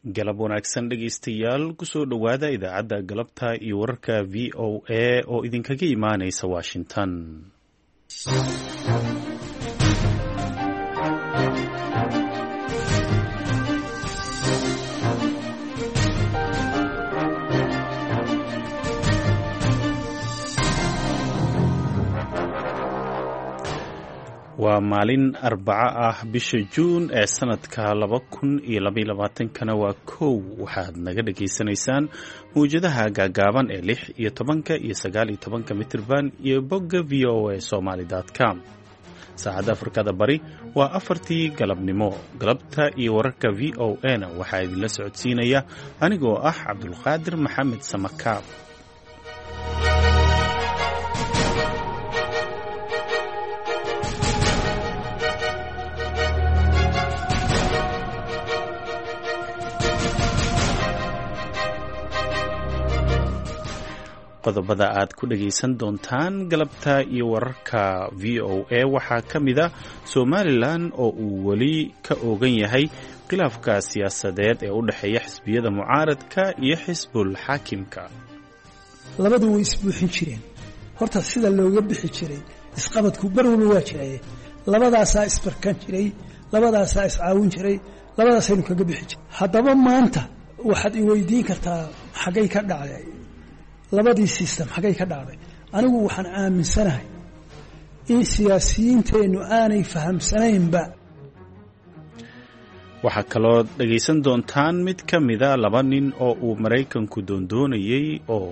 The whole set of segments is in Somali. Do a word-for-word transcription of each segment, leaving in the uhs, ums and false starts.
galab wanaagsan dhegaystayaal kusoo dhowaada idaacadda galabta iyo wararka v o a oo idinkaga imaanaysa washington. waa maalin arbaco ah bisha juun ee sanadka laba kun iyo labaiyo labaatankana waa kow. waxaad naga dhagaysanaysaan mawjadaha gaagaaban ee lix iyo tobanka iyo sagaal iyo tobanka mitirban iyo bogga v o a somaly com. saacadda afrikada bari waa afartii galabnimo. galabta iyo wararka v o a na waxaa idinla socodsiinaya anigoo ah cabdulqaadir maxamed samakaab. qodobada aad ku dhagaysan doontaan galabta iyo wararka v o a waxaa ka mid a somalilan oo uu weli ka oogan yahay khilaafka siyaasadeed ee u dhexeeya xisbiyada mucaaradka iyo xisbul xaakimka. labadu way isbuuxin jireen. horta sida looga bixi jiray isqabadku bar walba waa jiraye. labadaasaa isbarkan jiray, labadaasaa iscaawin jiray, labadaasaynu kaga bixi jiray. haddaba maanta waxaad i weydiin kartaa xaggay ka dhacday labadii system xaggay ka dhacday. anigu waxaan aaminsanahay in siyaasiyiinteennu aanay fahamsanaynba. waxaa kaloo dhagaysan doontaan mid ka mida laba nin oo uu maraykanku doondoonayey oo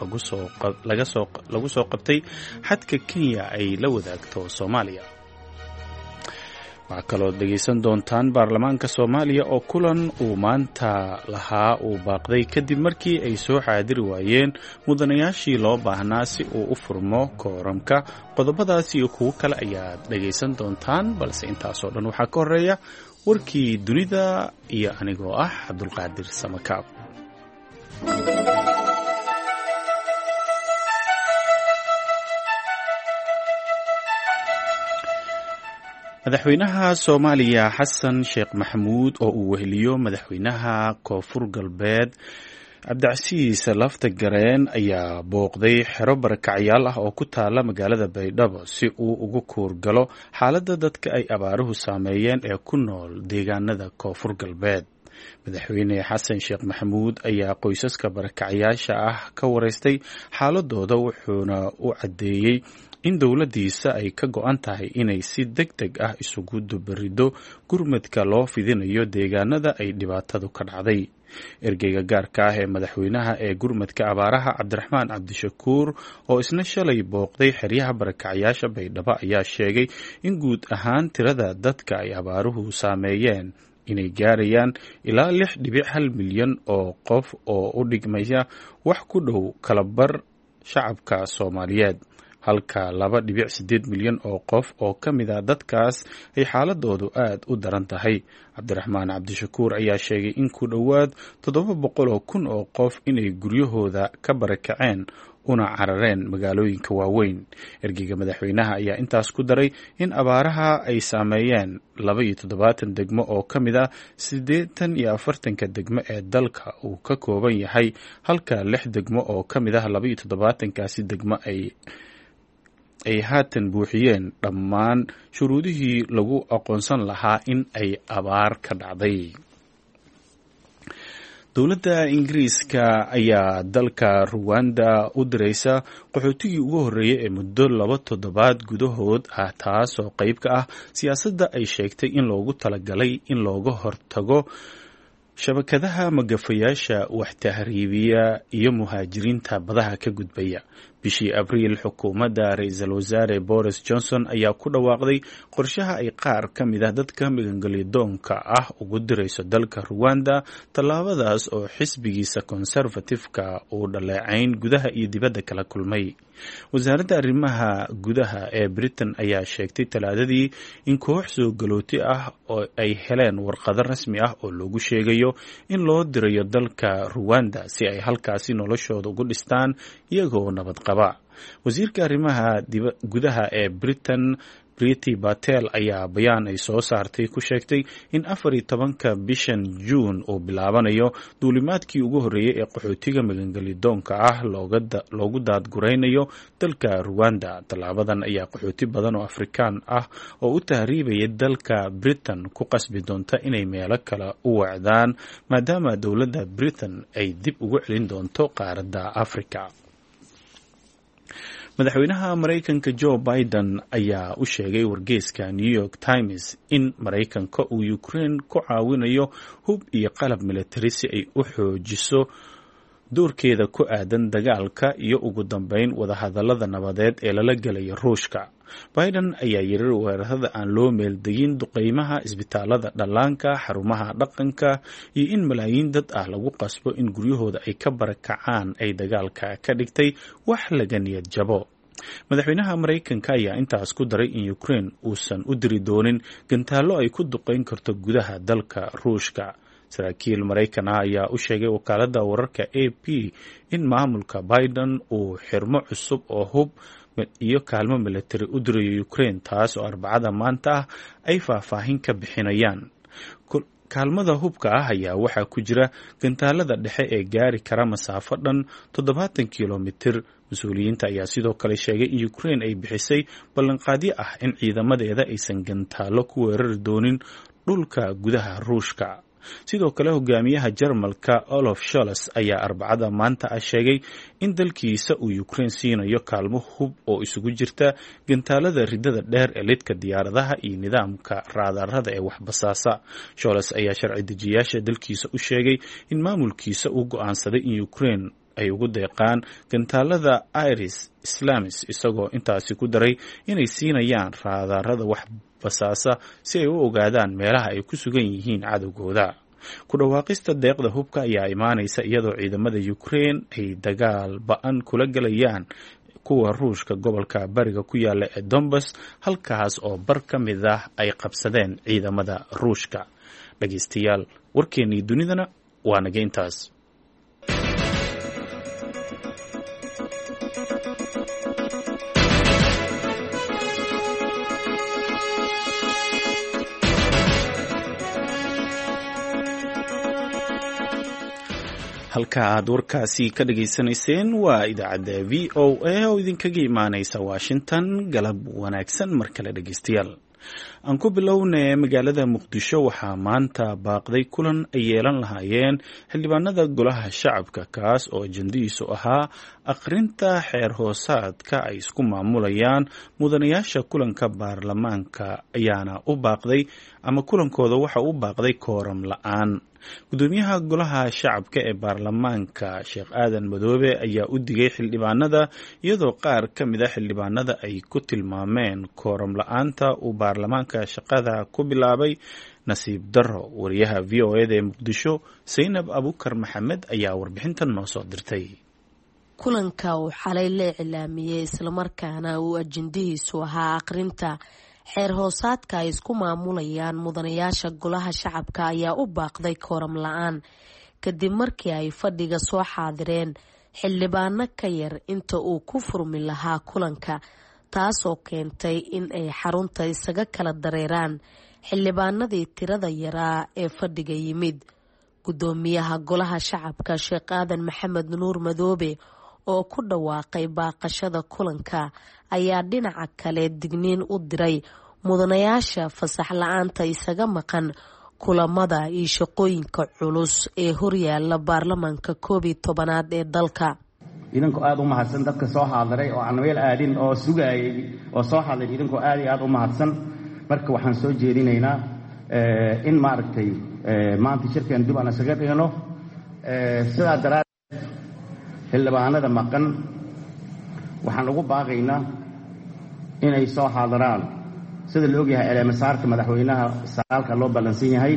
lagu soo qabtay xadka kenya ay la wadaagto soomaaliya. waxaa kaloo dhegaysan doontaan baarlamaanka soomaaliya oo kulan uu maanta lahaa uu baaqday kadib markii ay soo xaadiri waayeen mudanayaashii loo baahnaa si uu u furmo kooramka. qodobadaas iyo kuwo kale ayaad dhegaysan doontaan, balse intaasoo dhan waxaa ka horeeya warkii dunida iyo anigoo ah cabdulqaadir samakaab. madaxweynaha soomaaliya xasan sheekh maxamuud oo uu weheliyo madaxweynaha koonfur galbeed cabdicasiis laftagareen ayaa booqday xero barakacyaal ah oo ku taala magaalada baydhabo si uu ugu kuurgalo xaaladda dadka ay abaaruhu saameeyeen ee ku nool deegaanada koonfur galbeed. madaxweyne xasan sheekh maxamuud ayaa qoysaska barakacyaasha ah ka wareystay xaaladooda wuxuuna u caddeeyey in dowladdiisa ay ka go-an tahay inay si deg deg ah isugu dubarido gurmadka loo fidinayo deegaanada ay dhibaatadu ka dhacday. ergeyga gaarka ah ee madaxweynaha ee gurmadka abaaraha cabdiraxmaan cabdishakuur oo isna shalay booqday xeryaha barakacyaasha baydhabo ayaa sheegay in guud ahaan tirada dadka ay abaaruhu saameeyeen inay gaarayaan ilaa lix dhibic hal milyan oo qof oo u dhigmaya wax ku dhow kalabar shacabka soomaaliyeed, halka laba dhibic siddeed milyan oo qof oo ka mid a dadkaas ay xaaladoodu aad u daran tahay. cabdiraxmaan cabdishakuur ayaa sheegay in ku dhowaad toddoba boqol oo kun oo qof inay guryahooda ka barakaceen una carareen magaalooyinka waaweyn. ergeyga madaxweynaha ayaa intaas ku daray in abaaraha ay saameeyeen laba iyo toddobaatan degmo oo ka mid ah siddeetan iyo afartanka degmo ee dalka uu ka kooban yahay, halka lix degmo oo ka mid ah laba iyo toddobaatankaasi degmo ay ay haatan buuxiyeen dhammaan shuruudihii lagu aqoonsan lahaa in ay abaar ka dhacday. dowladda ingiriiska ayaa dalka ruwanda u diraysa qaxootigii ugu horreeyay ee muddo laba toddobaad gudahood ah, taas oo qayb ka ah siyaasadda ay sheegtay in loogu talagalay in looga hortago shabakadaha magafayaasha wax tahriibiya iyo muhaajiriinta badaha ka gudbaya. bishii abriil xukuumadda ra-iisul wasaare boris johnson ayaa ku dhawaaqday qorshaha ay qaar ka mid ah dadka magangelyadoonka ah ugu dirayso dalka ruwanda. tallaabadaas oo xisbigiisa conservative-ka uu dhaleecayn gudaha iyo dibadda kala kulmay. wasaaradda arrimaha gudaha ee britain ayaa sheegtay talaadadii in koox soo galooti ah oo ay heleen warqado rasmi ah oo loogu sheegayo in loo dirayo dalka ruwanda si ay halkaasi noloshooda ugu dhistaan iyagoo nabad qaba. wasiirka arrimaha gudaha ee britain Priti Patel ayaa bayaan ay soo saartay ku sheegtay in afar iyo tobanka bishan Juun uu bilaabanayo duulimaadkii ugu horreeyay ee qaxootiga magangelidoonka ah loogu daadguraynayo dalka Rwanda. Tallaabadan ayaa qaxooti badan oo Afrikaan ah oo u tahriibaya dalka Britain ku qasbi doonta inay meelo kale u wacdaan maadaama dowladda Britain ay dib ugu celin doonto qaaradda Afrika. Madaxweynaha Mareykanka Joe Biden ayaa u sheegay wargeyska New York Times in Mareykanka uu Ukraine ku caawinayo hub iyo qalab militari si ay u xoojiso doorkeeda ku aadan dagaalka iyo ugu dambeyn wadahadallada nabadeed ee lala gelayo Ruushka. Biden ayaa yiri weerarada aan loo meeldegin duqeymaha isbitaalada dhallaanka, xarumaha dhaqanka iyo in malaayiin dad ah lagu qasbo in guryahooda ay ka barakacaan ay dagaalka ka dhigtay wax laga niyad jabo. Madaxweynaha Mareykanka ayaa intaas ku daray in Ukraine uusan u diri doonin gantaallo ay ku duqeyn karto gudaha dalka Ruushka. Saraakiil Mareykan ah ayaa u sheegay wakaaladda wararka A P in maamulka Biden uu xirmo cusub oo hub iyo kaalmo militari u dirayo Ukraine, taas oo Arbacada maanta ah ay faahfaahin ka bixinayaan. Kaalmada hubka ah ayaa waxaa ku jira gantaalada dhexe ee gaari kara masaafo dhan toddobaatan kilomitir. Mas-uuliyiinta ayaa sidoo kale sheegay in Ukraine ay bixisay ballanqaadyo ah in ciidamadeeda aysan gantaallo ku weerari doonin dhulka gudaha Ruushka. Sidoo kale hogaamiyaha Jarmalka Olaf Scholz ayaa Arbacada maanta ah sheegay in dalkiisa uu Ukraine siinayo kaalmo hub oo isugu jirta gantaalada ridada dheer ee lidka diyaaradaha iyo nidaamka raadarada ee waxbasaasa. Scholz ayaa sharci dejiyaasha dalkiisa u sheegay in maamulkiisa uu go'aansaday in Ukraine ay ugu deeqaan gantaalada Iris Islamis, isagoo intaasi ku daray inay siinayaan raadarada waxbasaasa si ay u ogaadaan meelaha ay ku sugan yihiin cadowgooda. Ku dhawaaqista deeqda hubka ayaa imaanaysa iyadoo ciidamada Ukraine ay dagaal ba'an kula galayaan kuwa Ruushka gobolka bariga ku yaala ee Donbas, halkaas oo bar ka mid ah ay qabsadeen ciidamada Ruushka. Dhageystayaal, warkeennii dunidana waa naga intaas. halka aad warkaasi ka dhageysanayseen waa idaacadda V O A oo idinkaga imaanaysa Washington. galab wanaagsan mar kale dhageystayaal. aan ku bilownay magaalada Muqdisho waxaa maanta baaqday kulan ay yeelan lahaayeen xildhibaanada golaha shacabka, kaas oo ajandihiisu ahaa akhrinta xeer hoosaadka ay isku maamulayaan mudanayaasha kulanka baarlamaanka ayaana u baaqday ama kulankooda waxa u baaqday kooram la'aan. gudoomiyaha golaha shacabka ee baarlamaanka Sheekh Aadan Madoobe ayaa u digay xildhibaanada, iyadoo qaar ka mid ah xildhibaanada ay ku tilmaameen kooram la'aanta uu baarlamaanka shaqada ku bilaabay nasiib darro. wariyaha V O A ee Muqdisho Zainab Abukar Maxamed ayaa warbixintan noo soo dirtay. kulanka uu xalay la iclaamiyay islamarkaana uu ajandihiisu ahaa akhrinta xeer hoosaadka ay isku maamulayaan mudanayaasha golaha shacabka ayaa u baaqday kooram la'aan kadib markii ay fadhiga soo xaadireen xildhibaano ka yar inta uu ku furmi lahaa kulanka, taasoo keentay in ay xarunta isaga kala dareeraan xildhibaanadii tirada yaraa ee fadhiga yimid. gudoomiyaha golaha shacabka Sheekh Aadan Maxamed Nuur Madoobe oo ku dhawaaqay baaqashada kulanka ayaa dhinaca kale digniin u diray mudanayaasha fasax la'aanta isaga maqan kulamada iyo shaqooyinka culus ee horyaala baarlamaanka koob iyo tobanaad ee dalka. idinku aad u mahadsan dadka soo haadiray oo aan meel aadin oo sugayay oo soo hadlay, idinku aad iyo aad u mahadsan. marka waxaan soo jeedinaynaa in maaragtay maanta shirkan dib aan isaga dhigno sidaa daraadeed xildhibaanada maqan waxaan ugu baaqaynaa inay soo xaadiraan. sida la ogyahay eleemasaarka madaxweynaha sagaalka loo ballansan yahay,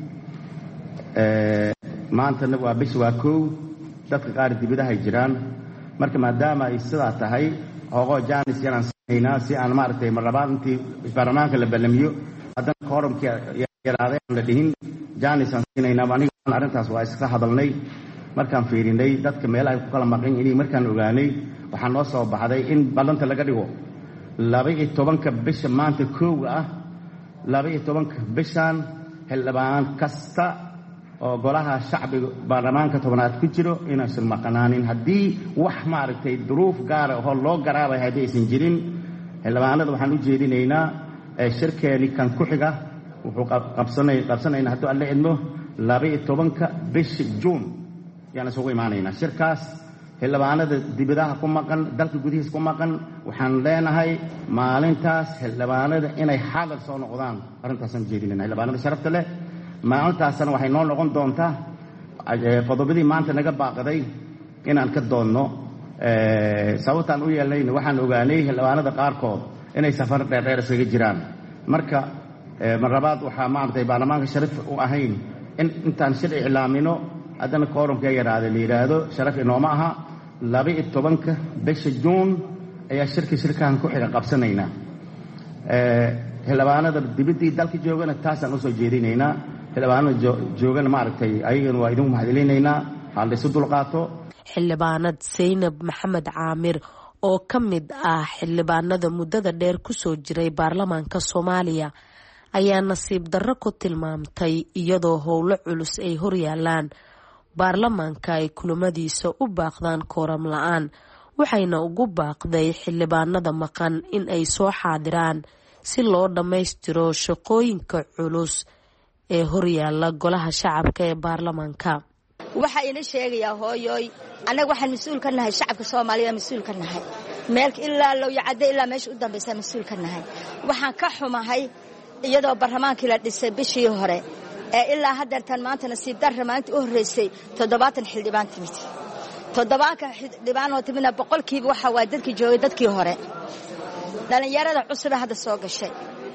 maantana waa bish waa kow, dadka qaar dibadahay jiraan. marka maadaama ay sidaa tahay hoogo jaanis yaraan siinaynaa si aan maaragtay marlabaad intii baarlamaanka la ballamiyo haddana koorumkii yaraaday aan la dhihin jaanis aan siinaynaa. aniga arrintaas waa iska hadalnay markaan fiirinay dadka meelaha ay ku kala maqan inay markaan ogaanay waxaa noo soo baxday in ballanta laga dhigo laba-iyo tobanka bisha maanta koowa ah laba-iyo tobanka bishan xildhibaan kasta oo golaha shacbiga baarlamaanka tobanaad ku jiro inaysan maqnaanin haddii wax maaragtay duruuf gaara oo loo garaabay haddii aysan jirin xildhibaanada waxaan u jeedinaynaa shirkeeni kan ku xiga wuxuu qabsanay qabsanaynaa hadduu alle idmo laba-iyo tobanka bisha juun yaan isugu imaanaynaa shirkaas xildhibaanada dibadaha ku maqan dalka gudihiisa ku maqan waxaan leenahay maalintaas xildhibaanada inay xaadir soo noqdaan arrintaasaan jeedinayna xildhibaanada sharafta leh maalintaasna waxay noo noqon doontaa qodobadii maanta naga baaqaday inaan ka doonno sababtaan u yeelnayna waxaan ogaanay xildhibaanada qaarkood inay safar dheerdheer isaga jiraan marka mar labaad waxaa maaragtay baarlamaanka sharaf u ahayn in intaan shir iclaamino haddana koorumka yaraada la yidhaahdo sharaf inooma aha laba-iyo tobanka bisha juun ayaa shirka shirkahan ku xiga qabsanaynaa xildhibaanada dibaddii dalka joogana taasaan usoo jeedinaynaa xildhibaanada joogana maaragtay ayagana waa idinku mahadcelinaynaa ha laysu dulqaato xildhibaanad Saynab Maxamed Caamir oo ka mid ah xildhibaanada muddada dheer kusoo jiray baarlamaanka Soomaaliya ayaa nasiib darro ku tilmaamtay iyadoo howlo culus ay horyaalaan baarlamaanka ay kulamadiisa u baaqdaan kooram la-aan waxayna ugu baaqday xildhibaanada maqan in ay soo xaadiraan si loo dhammaystiro shaqooyinka culus ee horyaala golaha shacabka ee baarlamaanka. waxaa ina sheegayaa hooyoy annaga waxaan mas-uul ka nahay shacabka Soomaaliya mas-uul ka nahay meelka ilaa loo yacade ilaa meesha u dambaysa mas-uul ka nahay waxaan ka xumahay iyadoo baarlamaankii la dhisay bishii hore ee ilaa haddeertan maanta nasiib darra maanta u horreysay toddobaatan xildhibaan timid toddobaanka xildhibaan oo timidna boqolkiiba waxa waa dadkii joogay dadkii hore dhalinyarada cusub hadda soo gashay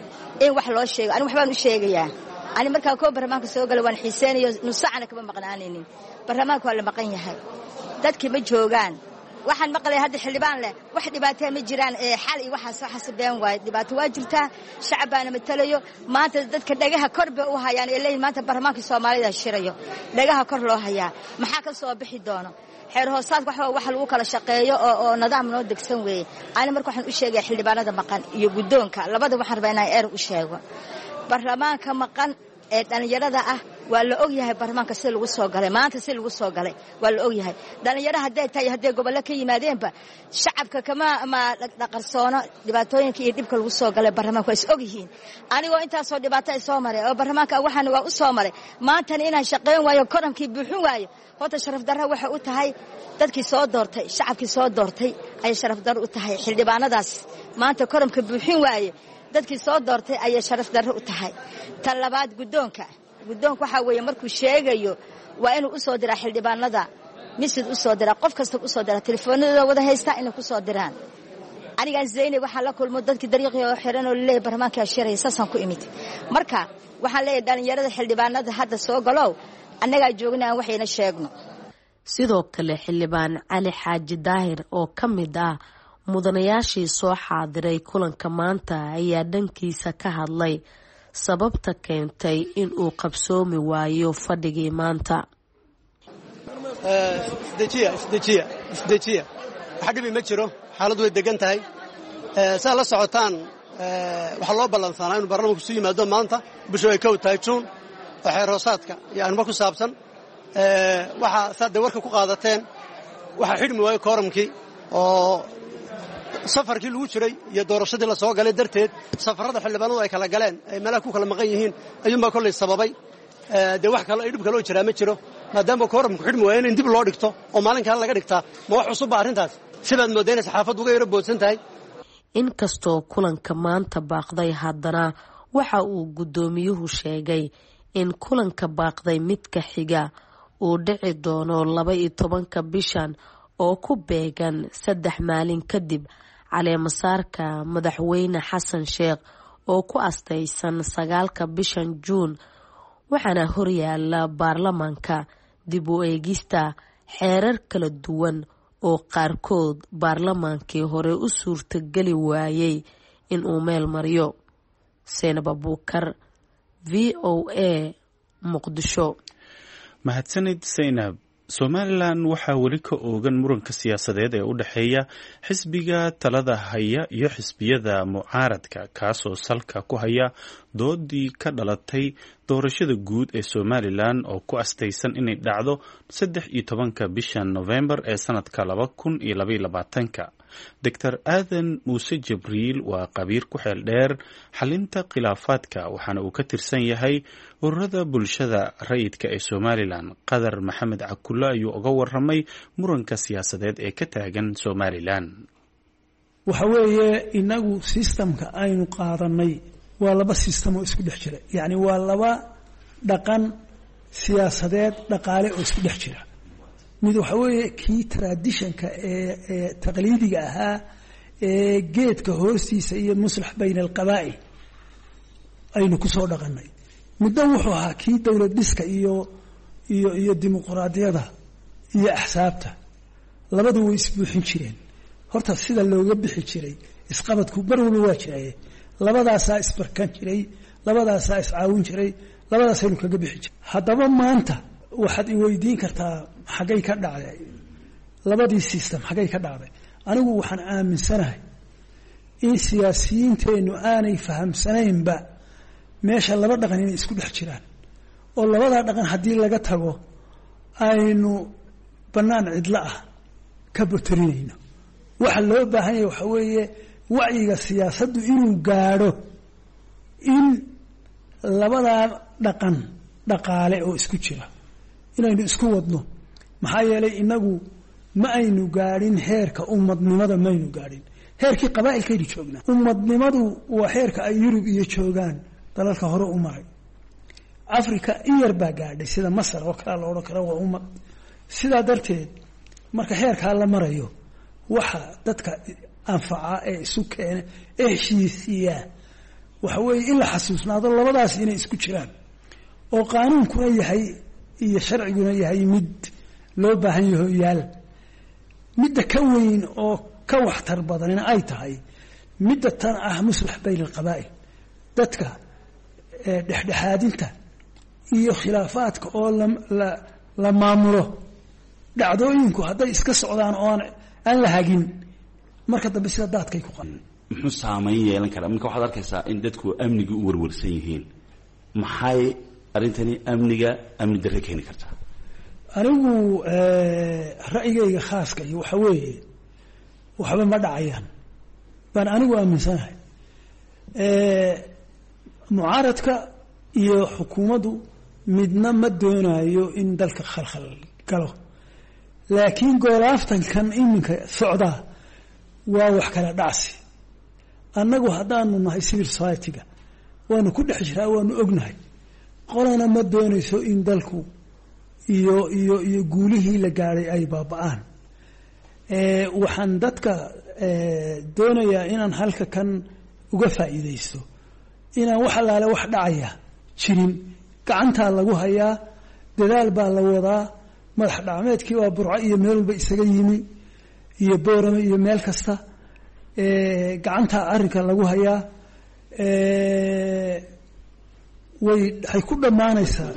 in wax loo sheego ani waxbaan u sheegayaa ani markaa koo baarlamaanka soo galay waan xiiseenayo nusacana kama maqnaanaynin baarlamaanka waa la maqan yahay dadkii ma joogaan waxaan maqlay hadda xildhibaan leh wax dhibaato ma jiraan ee xal iyo waxa soo xasabeen waay dhibaato waa jirtaa shacabana matalayo maanta dadka dhagaha kor bay u hayaan ee leeyahay maanta baarlamaanka Soomaaliya shirayo dhagaha kor loo hayaa maxaa ka soo bixi doono xeer hoosaad waxa wax lagu kala shaqeeyo oo oo nidaam noo degsan weey ani marka waxaan u sheegay xildhibaanada maqan iyo gudoonka labada waxaan rabaa inaan eer u sheego baarlamaanka maqan ee dhalinyarada ah waa la og yahay baarlamaanka si lagu soo galay maanta si lagu soo galay waa la og yahay dhalinyarada haday tahay haday gobolka ka yimaadeenba shacabka kama ma dhaqarsoono dhibaatooyinka iyo dhibka lagu soo galay baarlamaanka is og yihiin anigoo intaas soo dhibaato ay soo maray oo baarlamaanka waxaan waa u soo maray maanta inaan shaqeyn waayo korankii buuxin waayo horta sharaf darro waxa u tahay dadkii soo doortay shacabkii soo doortay ay sharaf darro u tahay xildhibaanadaas maanta koramka buuxin waayo dadkii soo doortay ay sharaf darro u tahay tan labaad gudoonka gudoonka waxa weeye markuu sheegayo waa inuu u soo diraa xildhibaanada misid u soo diraa qof kasta u soo diraa telefoonadooda wada haysta inay ku soo diraan aniga Zaynab waxa la kulmo dadkii dariiqii oo xiran oo leeyahay baarlamaanka shiray saasan ku imid marka waxa leeyahay dhalinyarada xildhibaanada hadda soo galow annaga joognaa waxayna sheegno sidoo kale xildhibaan Cali Xaaji Daahir oo ka mid ah mudanayaashii soo xaadiray kulanka maanta ayaa dhankiisa ka hadlay sababta keentay in uu qabsoomi waayo fadhigii maanta isdejiya isdejiya isdejiya waxa dhibi ma jiro xaaladu way degan tahay saa la socotaan waxa loo ballansanaa inuu baarlamaanku soo yimaado maanta bisha ay kow tahay juun oo xeer hoosaadka iyo arrimo ku saabsan waxa saade warka ku qaadateen waxa xidhmi waayo kooramkii oo safarkii lagu jiray iyo doorashadii la soo galay darteed safarada xildhibaanadu ay kala galeen ay meelaha ku kala maqan yihiin ayuunbaa kolley sababay dee wax kale ay dhib kaloo jiraa ma jiro maadaama kooramku xidhmi waayo in dib loo dhigto oo maalin kale laga dhigtaa ma wax cusubba arrintaas sidaad moodayna saxaafaddu uga yaro boodsan tahay inkastoo kulanka maanta baaqday haddana waxa uu guddoomiyuhu sheegay in kulanka baaqday midka xiga uu dhici doono laba iyo tobanka bishan oo ku beegan saddex maalin kadib caleemasaarka madaxweyne xasan sheekh oo ku astaysan sagaalka bishan juun waxaana horyaala baarlamaanka dib u eegista xeerar kala duwan oo qaarkood baarlamaankii hore u suurtageli waayey in uu meel mariyo. Saynab Abuukar, V O A, Muqdisho. mahadsanid Saynab. somalilan waxaa weli ka oogan muranka siyaasadeed ee u dhexeeya xisbiga talada haya iyo xisbiyada mucaaradka kaasoo salka ku haya doodii ka dhalatay doorashada guud ee somalilan oo ku astaysan inay dhacdo saddex iyo tobanka bisha novembar ee sanadka laba kun iyo labaiyo labaatanka doctor aadan muuse jibriil waa qabiir ku xeel dheer xalinta khilaafaadka waxaana uu ka tirsan yahay ururada bulshada rayidka ee somalilan qadar maxamed cakulle ayuu uga waramay muranka siyaasadeed ee ka taagan somalilan. waxa weeye inagu sistamka aynu qaadanay waa laba sistam oo isku dhex jira, yacni waa laba dhaqan siyaasadeed dhaqaale oo isku dhex jira. mid waxa weeye kii traditionka ee ee taqliidiga ahaa ee geedka hoostiisa iyo muslax bayna alqabaa'il aynu ku soo dhaqanay. midna wuxuu ahaa kii dowlad dhiska iyo iyo iyo dimuqraadiyada iyo axsaabta. labadu way isbuuxin jireen. horta sida looga bixi jiray isqabadku bar walba waa jiraye, labadaasaa isbarkan jiray, labadaasaa iscaawin jiray, labadaasaynu kaga bixi jiray. haddaba maanta waxaad i weydiin kartaa xaggay ka dhacday labadii system, xaggay ka dhacday? anigu waxaan aaminsanahay in siyaasiyiinteennu aanay fahamsanaynba meesha laba dhaqan inay isku dhex jiraan, oo labadaa dhaqan haddii laga tago aynu bannaan cidlo ah ka botorinayno. waxa loo baahan yahay waxa weeye wacyiga siyaasaddu inuu gaadho in labadaa dhaqan dhaqaale oo isku jira inaynu isku wadno. maxaa yeelay inagu ma aynu gaadhin heerka ummadnimada, maynu gaadhin heerkii qabaa'ilkaynu joognaa. ummadnimadu waa heerka ay yurub iyo joogaan dalalka hore u maray. africa in yar baa gaadhay, sida masar oo kalea la odhan kara waa ummad. sidaa darteed marka heerkaa la marayo waxa dadka anfaca ee isu keena ee heshiisiiyaa waxa weeye in la xasuusnaado labadaas inay isku jiraan, oo qaanuunkuna yahay iyo sharciguna yahay mid loo baahan yaho yaal. midda ka weyn oo ka waxtar badanina ay tahay midda tan ah muslax bayna alqabaa'il, dadka dhexdhexaadinta iyo khilaafaadka oo la la maamulo. dhacdooyinku hadday iska socdaan oo aan aan la hagin marka dambe sida daadkay ku qan muxuu saameyn yeelan karaa? marka waxaad arkaysaa in dadku amniga u warwarsan yihiin. maxay arrintani amniga amni darre keeni kartaa? anigu ra'yigayga khaaska iyo waxa weeye waxba ma dhacayaan baan anigu aaminsanahay. mucaaradka iyo xukuumaddu midna ma doonayo in dalka khalkhal galo, laakiin goolaaftankan iminka socdaa waa wax kala dhacsi. annagu haddaanu nahay civil society-ga waanu ku dhex jiraa, waanu ognahay. qolana ma doonayso in dalku iyo iyo iyo guulihii la gaadhay ay baaba'aan. waxaan dadka doonayaa inaan halka kan uga faa'iidaysto inaan wax allaale wax dhacaya jirin. gacantaa lagu hayaa, dadaal baa la wadaa. madax dhacmeedkii waa burco iyo meel walba isaga yimi iyo boorame iyo meel kasta. gacantaa arrinka lagu hayaa. way hay ku dhammaanaysaa.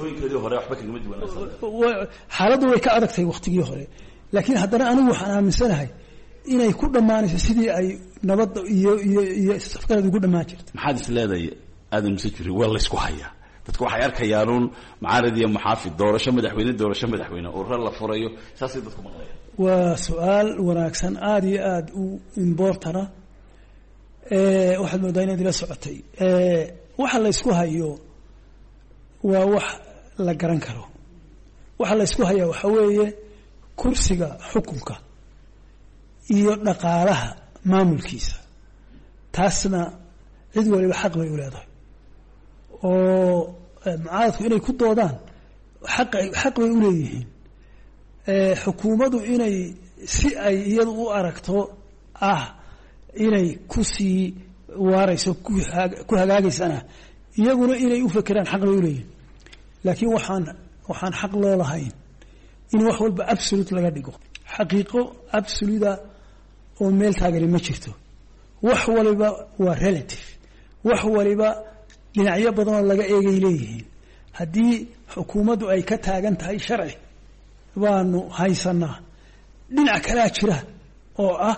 xaaladdu way ka adagtahay waktigii hore, laakiin haddana anigu waxaan aaminsanahay inay ku dhammaanayso sidii ay nabadda iyo iyo iyo safgarad ugu dhammaan jirta. maxaad is leedahay aadan muse jiri waa laysku hayaa? dadku waxay arkayaanuun mucaarad iyo muxaafid, doorasho madaxweyne doorasho madaxweyne urur la furayo, saasay dadku maqlayaan. waa su-aal wanaagsan, aada iyo aada u importana. waxaad moodaa inaad ila socotay. waxa la ysku hayo waa wax la garan karo. waxa la ysku hayaa waxa weeye kursiga xukunka iyo dhaqaalaha maamulkiisa. taasna cid waliba xaq bay u leedahay, oo mucaaradku inay ku doodaan xaq xaq bay u leeyihiin. xukuumaddu inay si ay iyadu u aragto ah inay ku sii waarayso ku hagaagaysana iyaguna inay u fekeraan xaq bay u leeyihiin. laakiin waxaan waxaan xaq loo lahayn in wax walba absolute laga dhigo. xaqiiqo absoluta oo meel taagani ma jirto. wax waliba waa relative. wax waliba dhinacyo badanoo laga eegay leeyihiin. haddii xukuumaddu ay ka taagan tahay sharci baanu haysanaa. dhinac kalaa jira oo ah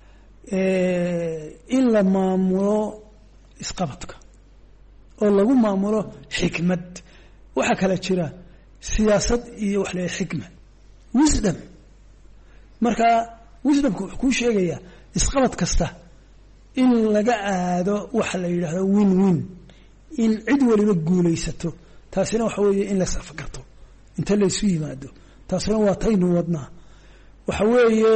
in la maamulo isqabadka oo lagu maamulo xikmad. waxaa kala jira siyaasad iyo wax la xikma, wisdom. marka wisdomku wuxuu kuu sheegayaa isqabad kasta in laga aado waxa la yidhaahdo win win, in cid waliba guulaysato. taasina waxa weeye in la isafgarto inta la isu yimaado. taasina waa taynu wadnaa. waxa weeye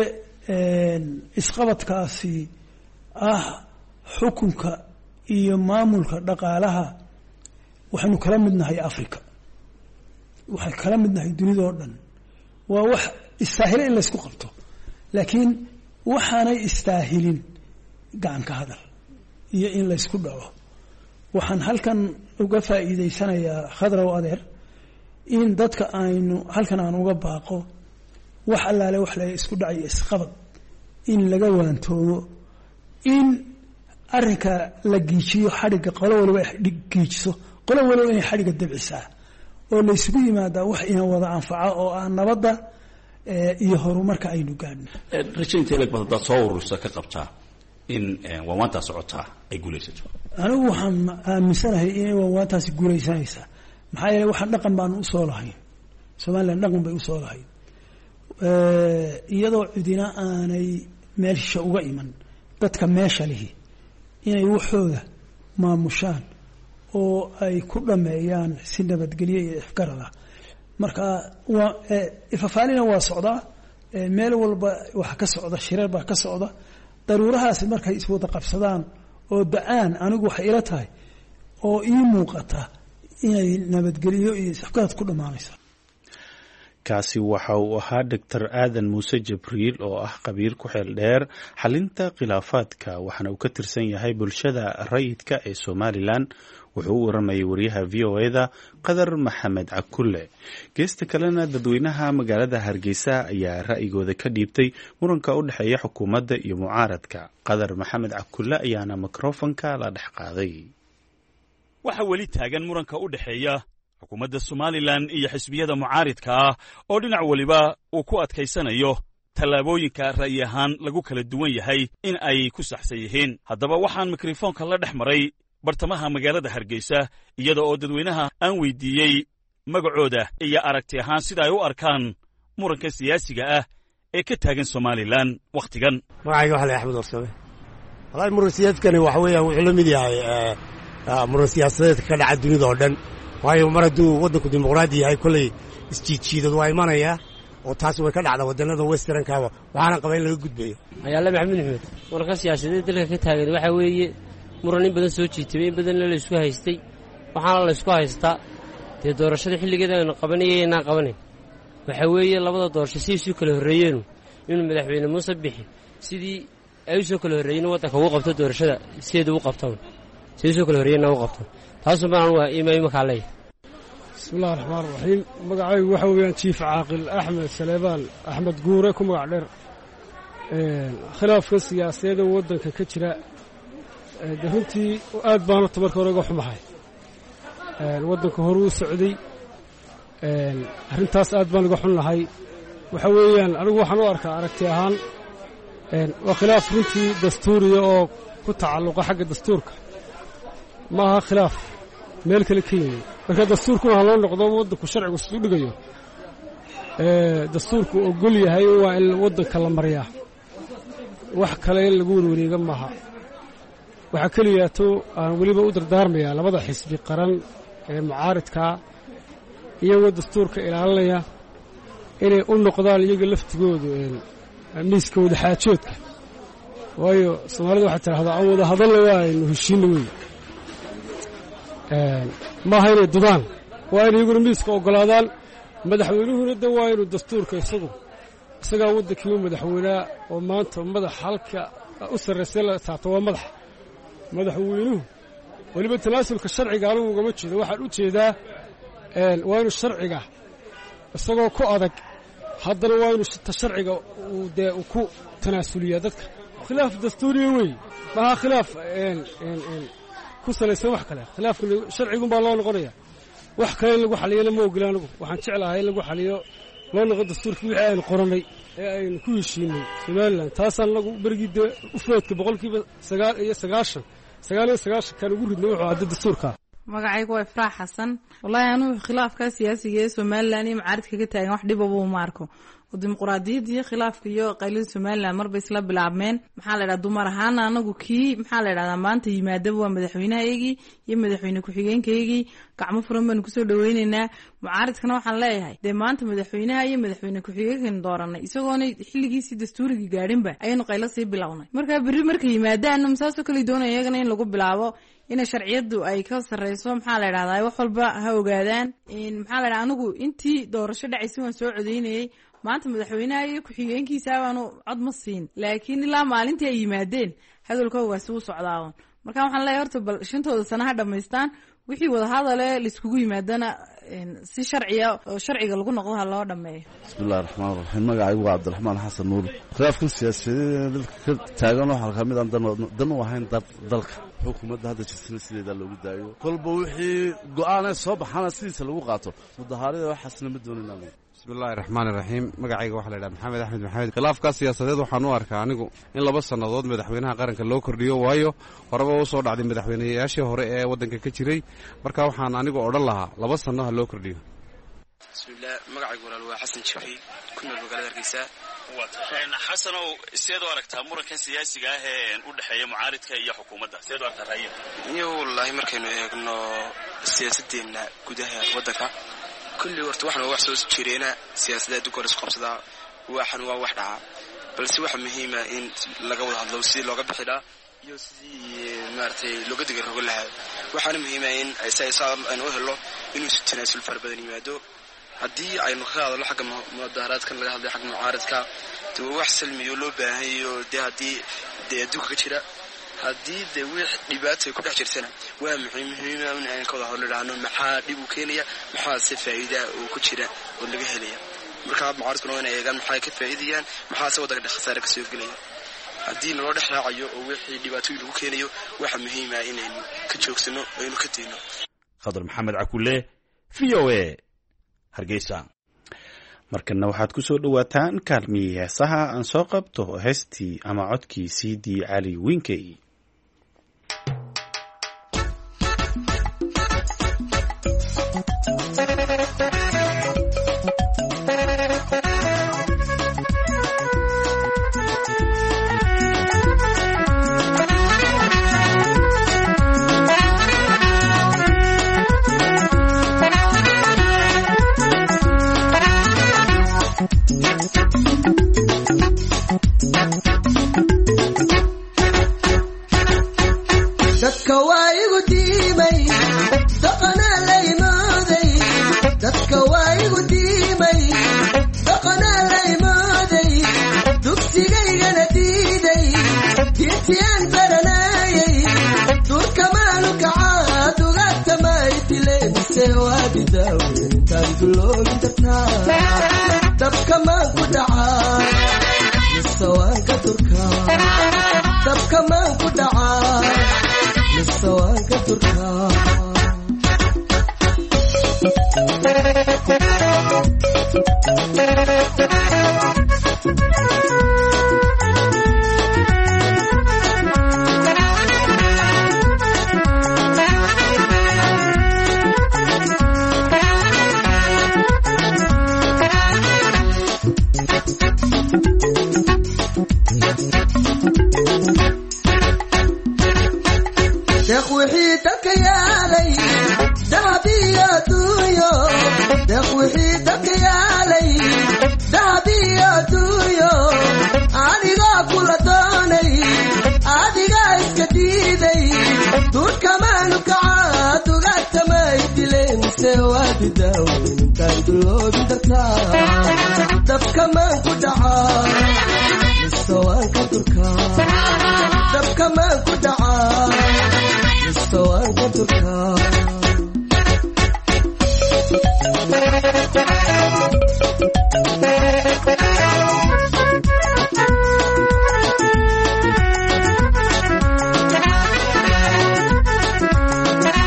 isqabadkaasi ah xukunka iyo maamulka dhaqaalaha waxaynu kala midnahay Africa, waxay kala midnahay dunidoo dhan. waa wax istaahila in la isku qabto, laakiin waxaanay istaahilin gacan ka hadal iyo in la isku dhaco. waxaan halkan uga faa'iidaysanayaa khadrow adeer in dadka aynu halkan aan uga baaqo wax allaale wax la isku dhacay isqabad in laga waantoomo, in arrinka la giijiyo xadhigga qolo waliba ay giijiso, qolo waliba inay xadhigga dabcisaa oo la isugu yimaadaa wax ina wada anfaca oo ah nabadda iyo horumarka aynu gaadhno. rajaynta ilag badan dad soo urursa ka qabtaa in waawaantaa socotaa ay guulaysato. anigu waxaan aaminsanahay inay waawaantaasi guulaysanaysaa. maxaa yeeley waxaan dhaqan baanu usoo lahayn, somalilan dhaqan bay usoo lahayn, iyadoo cidina aanay meesha uga iman. dadka meesha lihi inay waxooda maamushaan oo ay ku dhameeyaan si nabadgelyo iyo ifgarada. marka waa ifafaalina waa socdaa, meel walba waxa ka socda, shireer baa ka socda. daruurahaasi markay iswada qabsadaan oo da-aan, anigu waxay ila tahay oo ii muuqata inay nabadgelyo iyo ifgarad ku dhammaanaysa. kaasi waxa uu ahaa doctor aadan muuse jibriil oo ah khabiir ku xeel dheer xalinta khilaafaadka, waxaana uu ka tirsan yahay bulshada rayidka ee Somalilan. wuxuu u waramayay wariyaha v o e da qadar maxamed cakulle. geesta kalena dadweynaha magaalada Hargeysa ayaa ra'yigooda ka dhiibtay muranka u dhexeeya xukuumadda iyo mucaaradka. qadar maxamed cakulle ayaana mikrofonka la dhex qaaday. waxa weli taagan muranka u dhexeeya xukuumadda Somalilan iyo xisbiyada mucaaridka ah oo dhinac waliba uu ku adkaysanayo tallaabooyinka ra'yi ahaan lagu kala duwan yahay in ay ku saxsan yihiin. haddaba waxaan mikrofoonka la dhex maray bartamaha magaalada Hargeysa iyada oo dadweynaha aan weydiiyey magacooda iyo aragti ahaan sida ay u arkaan muranka siyaasiga ah ee ka taagan Somalilan wakhtigan. magacayga waxa la Axmed Warsame. walaal muran siyaasadkani waxa weeyaan wuxuu la mid yahay muran siyaasadeed ka dhaca dunida oo dhan. waayo mar hadduu waddanku dimuqraadi yahay kolley isjiidjiidad waa imanaya oo taas way ka dhacda wadannada westernkaaba, waxaana qaba in laga gudbayo. ayaale maxamed axmed. muranka siyaasadeed dalka ka taagan waxa weeye muran in badan soo jiitay, in badanna la isku haystay. waxaana la isku haystaa dee doorashada xilligeeda aynu qabanayay inaan qabanayn. waxa weeye labada doorasho si isu kala horreeyeenu inuu madaxweyne muuse bixi sidii ay u soo kala horreeyeen waddanka ugu qabto doorashada sideeda u qabtaan, si isu kala horreeyeenna u qabtaan. taasoo baan waa iimay markaa leeyahay. bismillahi raxmaani raxiim. magacaygu waxa weeyaan jiif caaqil axmed saleebaan axmed guure ku magac dheer. khilaafka siyaasadeeda waddanka ka jira de runtii aad baan horta marka hore uga xumahay. waddanka hore u socday, arrintaas aad baan uga xun lahay. waxa weeyaan anigu waxaan u arkaa aragti ahaan waa khilaaf runtii dastuuriya oo ku tacalluqa xagga dastuurka, ma aha khilaaf meel kale ka yimid. marka dastuurkuna ha loo noqdo waddanku sharcigu siduu dhigayo. dastuurku ogol yahay waa in waddanka la mariyaa, wax kale in lagu warwareega maaha. waxaa keliyaato aan weliba u dardaarmayaa labada xisbi qaran ee mucaaridkaa iyagoo dastuurka ilaalinaya inay u noqdaan iyaga laftigoodu miiska wadaxaajoodka. waayo soomaalida waxay tidhahdaa aan wada hadalla waa aynu heshiinna wey. maaha inay dudaan, waa inay iyaguna miiska oggolaadaan. madaxweynuhuna de waa inuu dastuurka isagu isagaa waddankii u madaxweynaa oo maanta madax halka u sarraysay la taabto waa madax madaxweynuhu. weliba tanaasulka sharciga anugu ugama jeedo, waxaan u jeedaa waa inuu sharciga isagoo ku adag haddana waa inuu sharciga uu dee uu ku tanaasuliyaa dadka. khilaaf dastuuriya wey, maaha khilaaf ku salaysan wax kale. khilaafka sharcigun baa loo noqonaya, wax kale in lagu xaliyana ma ogila. anigu waxaan jeclahay in lagu xaliyo loo noqo dastuurkii wixii aynu qoranay ee aynu ku heshiinay somalilan taasaan lagu berigii dee ufoodka boqolkiiba sagaal iyo sagaashan sagaal iyo sagaashan kan ugu ridnay wuxuu hadda dastuurkaa magacaygu waa ifraax xasan wallaahi anugu khilaafka siyaasiga ee somalilan iyo macaaridka ka taagan wax dhibaba uma arko oo dimuqraadiyadda iyo khilaafka iyo qaylada somalilan marba isla bilaabmeen maxaa la yidhaha dumar ahaana anagu kii maxaa la yidhahdaa maanta yimaadaba waa madaxweynahaygii iyo madaxweyne ku-xigeenkaygii gacmo furan baanu kusoo dhaweyneynaa mucaaridkana waxaan leeyahay dee maanta madaxweynaha iyo madaxweyne ku-xigeenkaynu dooranay isagoona xilligiisii dastuurigii gaadhinba ayaynu qaylo sii bilownay markaa berri markay yimaadaanna masaasoo kale doonaya iyagana in lagu bilaabo inay sharciyadu ay ka sarreyso maxaa la yidhahdaa wax walba ha ogaadaan maxaa la yidhaha anigu intii doorasho dhacaysay waan soo codeynayay maanta madaxweynaha iyo ku-xigeenkiisa baanu cod ma siin laakiin ilaa maalintii ay yimaadeen hadalkoogaasi u socdaawan marka waxaan leeyahay horta bal shantooda sana ha dhammaystaan wixii wadahadale laiskugu yimaadana si sharciya oo sharciga lagu noqdo ha loo dhameeyo bismillahi raxmaan raxiim magacaygu waa cabdiraxmaan xasan nuur khilaafkan siyaasadeed dadka ka taagan waxaa ka mid aan dan u ahayn dalka xukuumadda hadda jirtana sideeda loogu daayo kolba wixii go-aanee soo baxana sidiisa lagu qaato mudahaarada waxaasna ma doonin bismillahi raxmaan raxiim magacayga waxaa la yidhaha maxamed axmed maxamed khilaafkaa siyaasadeed waxaan u arkaa anigu in laba sannadood madaxweynaha qaranka loo kordhiyo waayo horeba u soo dhacday madaxweynayaashii hore ee waddanka ka jiray marka waxaan anigu odhan lahaa laba sanno ha loo kordhiyo bismillah magacaygu walaal waa xasan jibriil ku nool magaalada hargeysa xasanow sideed u aragtaa murankan siyaasiga ah ee u dhexeeya mucaaridka iyo xukuumadda sideed u aragtaa raaya iyo wallaahi markaynu eegno siyaasadeenna gudaha waddanka kulli horta waxna wax soo jireena siyaasadda adduunka hore isku qabsadaa waxan waa wax dhacaa balse waxa muhiima in laga wada hadlo sidii looga bixi lahaa iyo sidii maaragtay looga dega rogo lahaa waxaana muhiima in aynu u helo inuu si tanaasul fara badan yimaado haddii aynu ka hadalno xagga mudaharaadkan laga hadlay xagga mucaaradka de waa wax salmiyo loo baahanyayo dee haddii dee adduunka ka jira haddii dee wix dhibaatay ku dhex jirtana waa muhiima in aynu ka wada hadlo idhaahno maxaa dhib u keenaya maxaase faa'iida oo ku jira oo laga helaya markaa mucaaradkuna waa inay eegaan maxay ka faa'iidayaan maxaase waddanka khasaare ka soo gelaya haddii naloo dhex raacayo oo wixii dhibaatooyin lagu keenayo waxa muhiima inaynu ka joogsano oo aynu ka dayno khadar maxamed cakule v o a hargeysa markana waxaad ku soo dhowaataan kaalmii heesaha aan soo qabto heestii ama codkii siidii cali winkey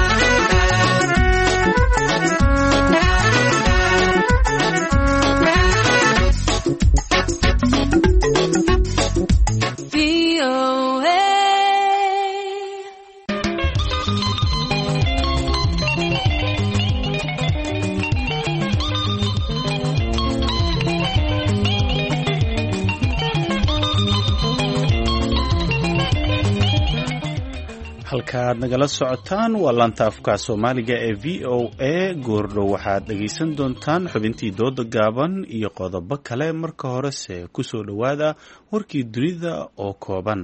Yeah. halkaaad nagala socotaan waa laanta afka soomaaliga ee v o a goordhow waxaad dhegaysan doontaan xubintii dooda gaaban iyo qodobo kale. marka horese ku soo dhowaada warkii dunida oo kooban.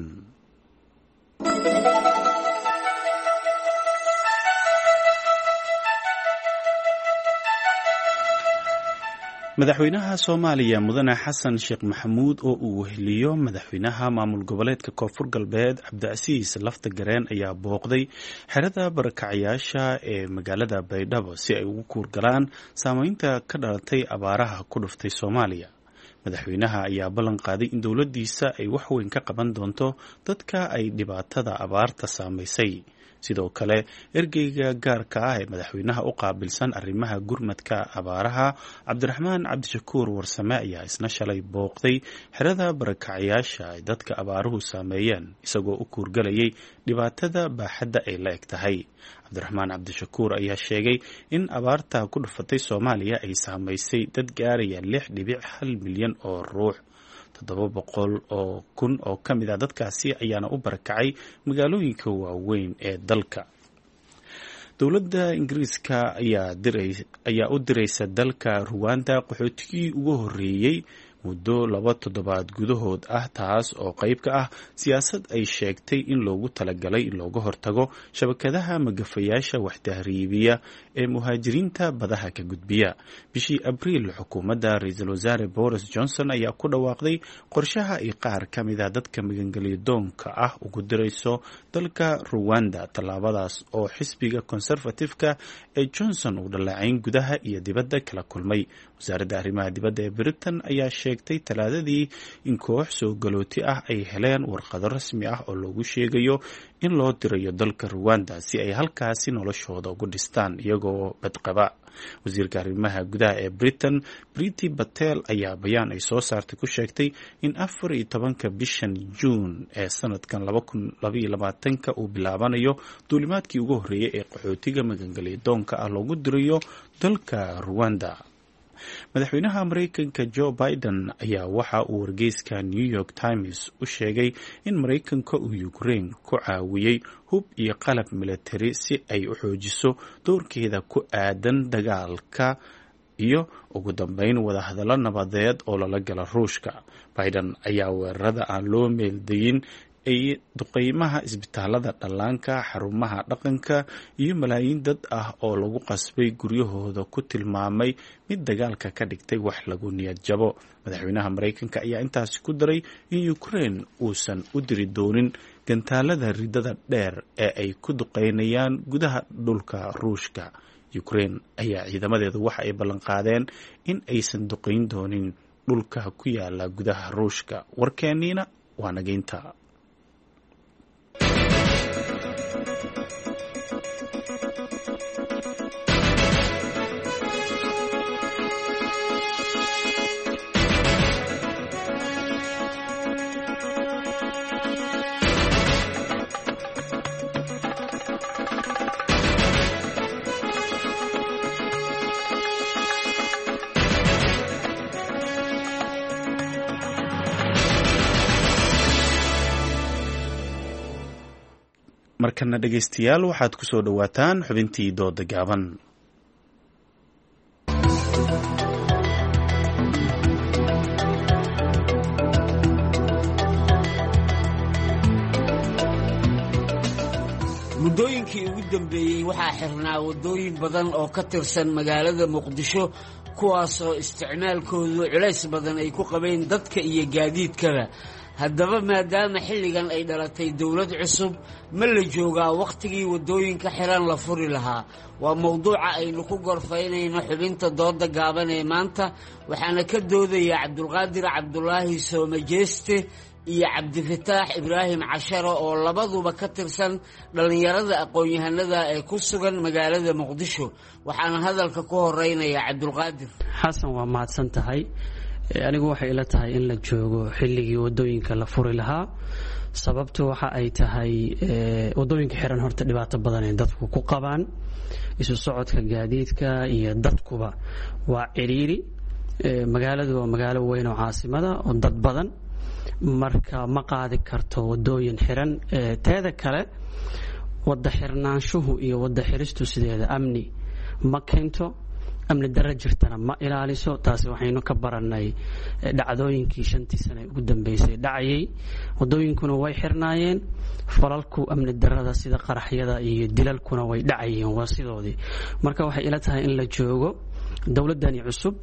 madaxweynaha soomaaliya mudane xasan sheekh maxamuud oo uu weheliyo madaxweynaha maamul goboleedka koonfur galbeed cabdicasiis lafta gareen ayaa booqday xerada barakacayaasha ee magaalada baydhabo si ay ugu kuurgalaan saameynta ka dhalatay abaaraha ku dhuftay soomaaliya. madaxweynaha ayaa ballan qaaday in dowladdiisa ay wax weyn ka qaban doonto dadka ay dhibaatada abaarta saamaysay. sidoo kale ergeyga gaarka ah ee madaxweynaha u qaabilsan arrimaha gurmadka abaaraha cabdiraxmaan cabdishakuur warsame ayaa isna shalay booqday xerada barakacayaasha ay dadka abaaruhu saameeyeen isagoo u kuurgalayay dhibaatada baaxadda ay la eg tahay. cabdiraxmaan cabdishakuur ayaa sheegay in abaarta ku dhufatay soomaaliya ay saamaysay dad gaaraya lix dhibic hal milyan oo ruux. toddoba boqol oo kun oo ka mid a dadkaasi ayaana u barakacay magaalooyinka waaweyn ee dalka. dowladda ingiriiska ayaa u diraysa dalka ruwanda qaxootigii ugu horreeyey muddo laba toddobaad gudahood ah, taas oo qayb ka ah siyaasad ay sheegtay in loogu talagalay in looga hortago shabakadaha magafayaasha waxtahriibiya ee muhaajiriinta badaha ka gudbiya. bishii abriil xukuumadda ra-iisul wasaare boris johnson ayaa ku dhawaaqday qorshaha ay qaar ka mid a dadka magangelyadoonka ah ugu dirayso dalka ruwanda. tallaabadaas oo xisbiga conservative-ka ee johnson uu dhaleecayn gudaha iyo dibadda kala kulmay. wasaaradda arrimaha dibadda ee britain ayaa sheegtay talaadadii in koox soo galooti ah ay heleen warqado rasmi ah oo loogu sheegayo in loo dirayo dalka ruwanda si ay halkaasi noloshooda ugu dhistaan iyagoo badqaba. wasiirka arrimaha gudaha ee britain Priti Patel ayaa bayaan ay soo saartay ku sheegtay in afar iyo tobanka bishan juun ee sanadkan laba kun labaiyo labaatanka uu bilaabanayo duulimaadkii ugu horreeyay ee qaxootiga magangelyadoonka ah loogu dirayo dalka ruwanda. madaxweynaha maraykanka joe biden ayaa waxa uu wargeyska new york times u sheegay in maraykanka uu ukraine ku caawiyey hub iyo qalab militari si ay u xoojiso doorkeeda ku aadan dagaalka iyo ugu dambeyn wadahadallo nabadeed oo lala gala ruushka. biden ayaa weerarada aan loo meeldayin ay duqeymaha isbitaalada dhallaanka, xarumaha dhaqanka iyo malaayiin dad ah oo lagu qasbay guryahooda ku tilmaamay mid dagaalka ka dhigtay wax lagu niyad jabo. madaxweynaha maraykanka ayaa intaasi ku daray in ukraine uusan u diri doonin gantaalada ridada dheer ee ay ku duqeynayaan gudaha dhulka ruushka. ukraine ayaa ciidamadeedu waxa ay ballanqaadeen in aysan duqeyn doonin dhulka ku yaala gudaha ruushka. warkeeniina waa nageynta. markana dhegaystayaal waxaad ku soo dhowaataan xubintii dooda gaaban. muddooyinkii ugu dambeeyey waxaa xirnaa waddooyin badan oo ka tirsan magaalada muqdisho kuwaasoo isticmaalkoodu culays badan ay ku qabeen dadka iyo gaadiidkaba. haddaba maadaama xilligan ay dhalatay dowlad cusub ma la joogaa wakhtigii waddooyinka xiran la furi lahaa? waa mowduuca aynu ku gorfaynayno xubinta dooda gaaban ee maanta, waxaana ka doodaya cabdulqaadir cabdulaahi soomajeeste iyo cabdifataax ibraahim casharo oo labaduba ka tirsan dhallinyarada aqoon-yahanada ee ku sugan magaalada muqdisho. waxaana hadalka ku horeynaya cabdulqaadir. xasan, waa mahadsan tahay. anigu waxay ila tahay in la joogo xilligii wadooyinka la furi lahaa. sababtu waxa ay tahay wadooyinka xiran horta dhibaato badan ay dadku ku qabaan, isu socodka gaadiidka iyo dadkuba waa ciriiri. magaaladu waa magaalo weyn oo caasimada oo dad badan, marka ma qaadi karto wadooyin xiran. teeda kale wada xirnaanshuhu iyo wada xiristu sideeda amni ma keento amni darro jirtana ma ilaaliso taasi waxaynu ka baranay dhacdooyinkii shantii sane ugu dambeysay dhacayay wadooyinkuna way xirnaayeen falalku amni darrada sida qaraxyada iyo dilalkuna way dhacayeen waa sidoodii marka waxay ila tahay in la joogo dowladani cusub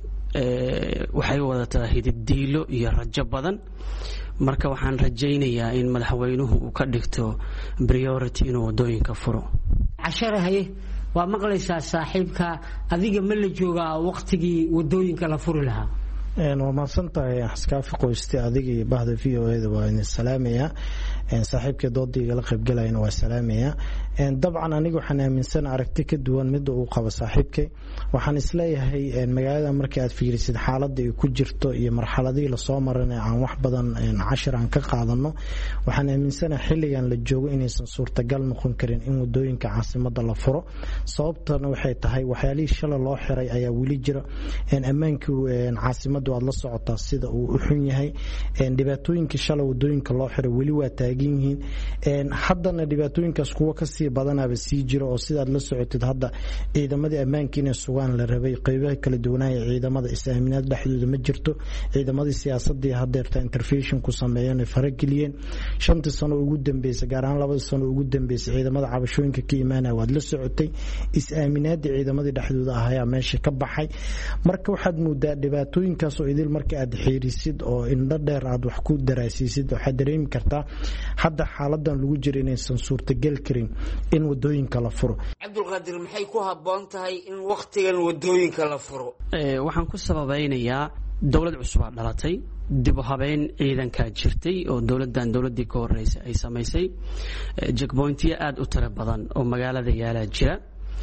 waxay wadataa hidibdiilo iyo rajo badan marka waxaan rajaynayaa in madaxweynuhu uu ka dhigto priority inuu wadooyinka furo casharahaye waa maqlaysaa saaxiibka adiga ma la joogaa waqtigii wadooyinka la furi lahaa waa mahadsantahay xaskaafi qoyste adiga iyo bahda v o eda waa idin salaamayaa saaxiibkii doodayga la qaybgalayana waa salaamayaa dabcan aniga waxaan aaminsan aragti ka duwan midda uu qabo saaxiibkay waxaan isleeyahay magaalada markii aad fiirisid xaaladda ay ku jirto iyo marxaladihii lasoo maran aan wax badan cashir aan ka qaadano waxaan aaminsanahay xilligan la joogo inaysan suurtagal noqon karin in wadooyinka caasimada la furo sababtana waxay tahay waxyaalihii shalay loo xiray ayaa weli jira ammaankii caasimadu aad la socotaa sida uu u xun yahay dhibaatooyinkii shalay wadooyinka loo xiray weli waa taagan yihiin haddana dhibaatooyinkaas kuwa kasii badanaaba sii jira oo sidaad la socotid hadda ciidamadii ammaanka inay sugaan la rabay qeybaha kala duwanaya ciidamada is-aaminaad dhexdooda ma jirto ciidamadii siyaasadii hadeerta intervention ku sameeyeen ay farageliyeen shantii sano ugu dambeysay gaar ahaan labadii sano ugu dambeysay ciidamada cabashooyinka ka imaanaya waad la socotay is-aaminaadii ciidamadii dhexdooda ahayaa meesha ka baxay marka waxaad moodaa dhibaatooyinkaasoo idil marka aad xiirisid oo indho dheer aad wax ku daraasiisid waxaad dareemi kartaa hadda xaaladan lagu jiro inaysan suurtagal karin in wadooyinka la furo cabdulqaadir maxay ku habboon tahay in wakhtigan wadooyinka la furo waxaan ku sababaynayaa dowlad cusub aa dhalatay dib u habeyn ciidankaa jirtay oo dowladdan dowladdii ka horreysay ay samaysay jekboyntiyo aad u tiro badan oo magaalada yaalaa jira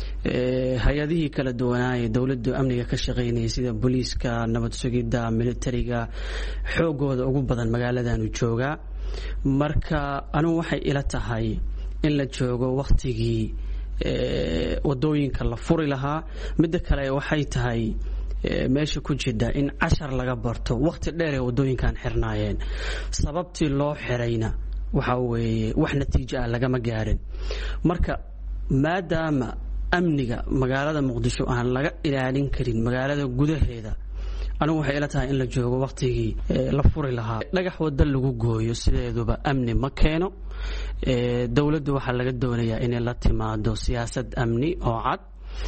hay-adihii kala duwanaaye dowladdu amniga ka shaqaynayay sida booliiska nabad sugidda militariga xoogooda ugu badan magaaladanu joogaa marka anigu waxay ila tahay in la joogo wakhtigii wadooyinka la furi lahaa midda kale waxay tahay meesha ku jidha in cashar laga barto wakhti dheer ee wadooyinkan xirnaayeen sababtii loo xirayna waxa weeye wax natiijo ah lagama gaarin marka maadaama amniga magaalada muqdisho aan laga ilaalin karin magaalada gudaheeda anigu waxay ila tahay in la joogo wakhtigii la furi lahaa dhagax wada lagu gooyo sideeduba amni ma keeno dowladdu waxaa laga doonayaa inay la timaado siyaasad amni oo cad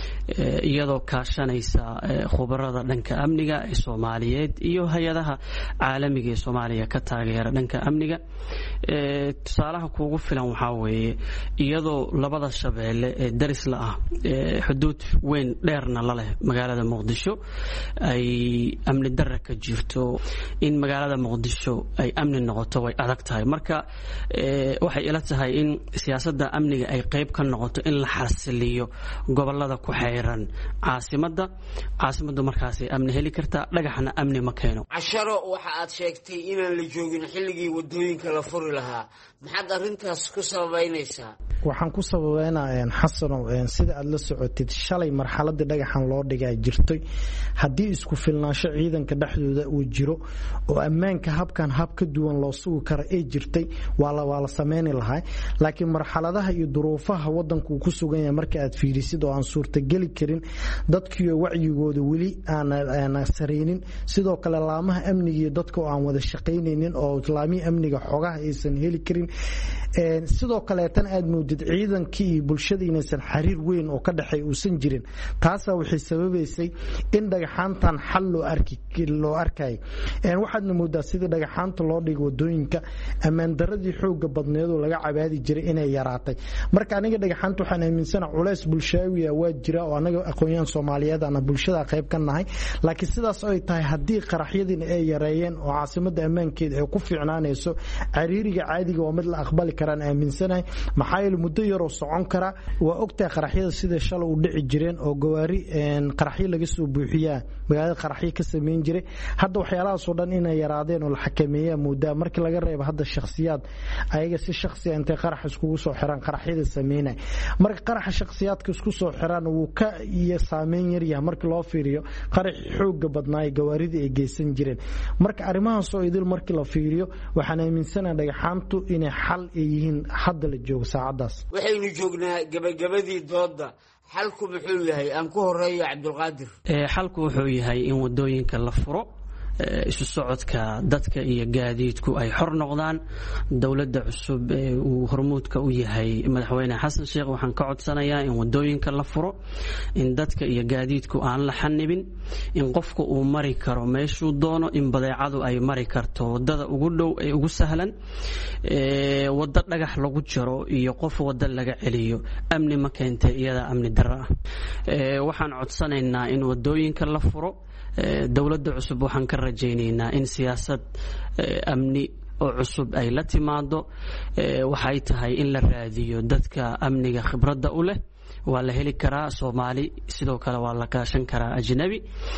iyadoo kaashanaysa khubarada dhanka amniga ee Soomaaliyeed iyo hay'adaha caalamiga ee Soomaaliya ka taageera dhanka amniga tusaalaha kuugu filan waxa weeye iyadoo labada shabeelle ee daris la ah xuduud weyn dheerna la leh magaalada Muqdisho ay amni darro ka jirto in magaalada Muqdisho ay amni noqoto way adag tahay marka waxay ila tahay in siyaasadda amniga ay qayb ka noqoto in la xasiliyo gobolada ku xeeran caasimada caasimadu markaas ay amni heli kartaa dhagaxna amni ma keeno casharo waxa aad sheegtay inaan la joogin xilligii wadooyinka la furi lahaa maxaad arintaas ku sababaynaysaa waxaan ku sababeynaa xasanow sida aad la socotid shalay marxaladii dhagaxan loo dhigay jirtay haddii isku filnaansho ciidanka dhexdooda uu jiro oo ammaanka habkan hab ka duwan loo sugi karo ay jirtay waa la waa la sameeyni lahaa laakiin marxaladaha iyo duruufaha wadanku ku sugan yahay marka aad fiirisid oo aan suurtagali karin dadkii wacyigooda weli aan aan sareenin sidoo kale laamaha amniga iyo dadka aan wada shaqaynaynin oo islaamiga amniga xogaha aysan heli karin een sidoo kale tan aad moodid ciidankii bulshada inaysan xiriir weyn oo ka dhaxay uusan jirin taas waxay sababaysay in dhagaxaantan xal loo arki loo arkay een waxaadna moodaa sida dhagaxaanta loo dhigo wadooyinka amaan daradii xoog badneed oo laga cabaadi jiray inay yaraatay marka aniga dhagaxaanta waxaan aaminsanahay culays bulshaawi ah waa jira oo anaga aqoonyahan Soomaaliyeed ana bulshada qayb ka nahay laakiin sidaas ay tahay hadii qaraxyadina ay yareeyeen oo caasimada ammaankeeda ay ku fiicnaanayso cariiriga caadiga oo mid la aqbali karaan aaminsanahay maxaa yeelay muddo yar oo socon kara waa ogtahay qaraxyada sida shalay u dhici jireen oo gawaari een qaraxyo laga soo buuxiyaa magaalada qaraxyo ka sameyn jiray hadda waxyaalahaas oo dhan inay yaraadeen oo la xakameeyaa muddo markii laga reebo hadda shakhsiyaad ayaga si shakhsi ah intay qarax isku soo xiraan qaraxyada sameynay marka qaraxa shakhsiyaadka isku soo xiraan uu ka iyo saameyn yar yahay markii loo fiiriyo qarax xoog badnaay gawaarida ay geysan jireen marka arimahaas oo idil markii la fiiriyo waxaan aaminsanahay dhagaxaantu inay xal yihiin hadda la joogo saacadaas sidaas. waxaynu joognaa gabagabadii dooda, xalku muxuu yahay? aan ku horeeyo Cabdulqaadir. xalku wuxuu yahay in wadooyinka la furo, isu socodka dadka iyo gaadiidku ay xor noqdaan. dowladda cusub ee uu hormuudka u yahay madaxweyne xasan sheekh waxaan ka codsanayaa in wadooyinka la furo, in dadka iyo gaadiidku aan la xanibin, in qofku uu mari karo meeshuu doono, in badeecadu ay mari karto wadada ugu dhow ee ugu sahlan. waddo dhagax lagu jaro iyo qof waddo laga celiyo amni ma keentay, iyada amni darro ah. waxaan codsanaynaa in wadooyinka la furo. dowladda cusub waxaan ka rajaynaynaa in siyaasad amni oo cusub ay la timaado. waxay tahay in la raadiyo dadka amniga khibradda u leh. waa la heli karaa Soomaali, sidoo kale waa la kaashan karaa ajnabi.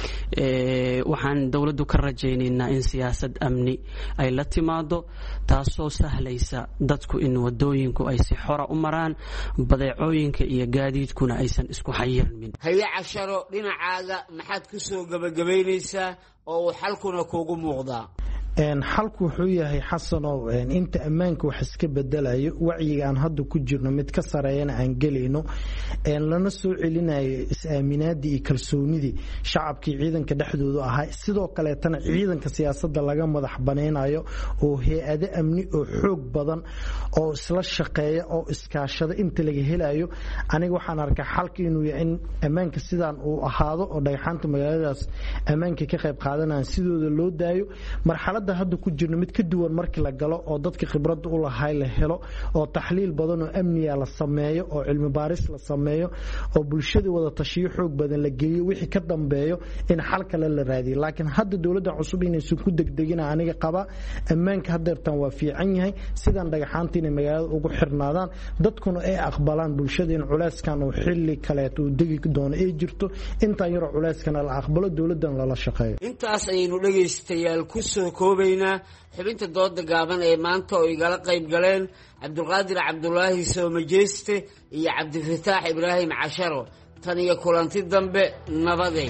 waxaan dowladdu ka rajaynaynaa in siyaasad amni ay la timaado, taasoo sahlaysa dadku in wadooyinku ay si xora u maraan, badeecooyinka iyo gaadiidkuna aysan isku xayirmin. haye Casharo, dhinacaaga maxaad ku soo gabagabaynaysaa oo uu xalkuna kuugu muuqdaa? xalku wuxuu yahay xasanow, inta ammaanka wax iska bedelayo, wacyiga aan hadda ku jirno mid ka sareeyana aan gelayno, lana soo celinayo is-aaminaadii iyo kalsoonidii shacabkii ciidanka dhexdooda ahaa. sidoo kaleetana ciidanka siyaasadda laga madax banaynayo oo hay-ado amni oo xoog badan oo isla shaqeeya oo iskaashada inta laga helayo. aniga waxaan arkaa xalka inuu yahay in ammaanka sidaan uu ahaado oo dhagxaanta magaaladaas ammaanka ka qayb qaadanayaan sidooda loo daayo. marxalad hadda ku jirno mid ka duwan markii la galo oo dadka khibrad u lahay la helo, oo taxliil badan oo amniya la sameeyo, oo cilmi baaris la sameeyo, oo bulshada wada tashiyo xoog badan la geeyo. wixii ka dambeeyo in xal kale la raadiyo. laakiin hadda dowladda cusub inaysan ku degdegina aniga qaba. ammaanka haddeertan waa fiican yahay, sidaan dhagaxaanta inay magaalada ugu xirnaadaan, dadkuna ay aqbalaan bulshada in culeyskan uu xilli kaleeto uu degi doono ay jirto. intaan yaroo culeyskana la aqbalo, dowladdan lala shaqeeyo. intaas ayaynu dhegaystayaal ku soo koobaynaa xubinta dooda gaaban ee maanta oo igala qayb galeen Cabdulqaadir Cabdulaahi Soomajeeste iyo Cabdifataax Ibraahim Casharo. tan iyo kulanti dambe, nabaday.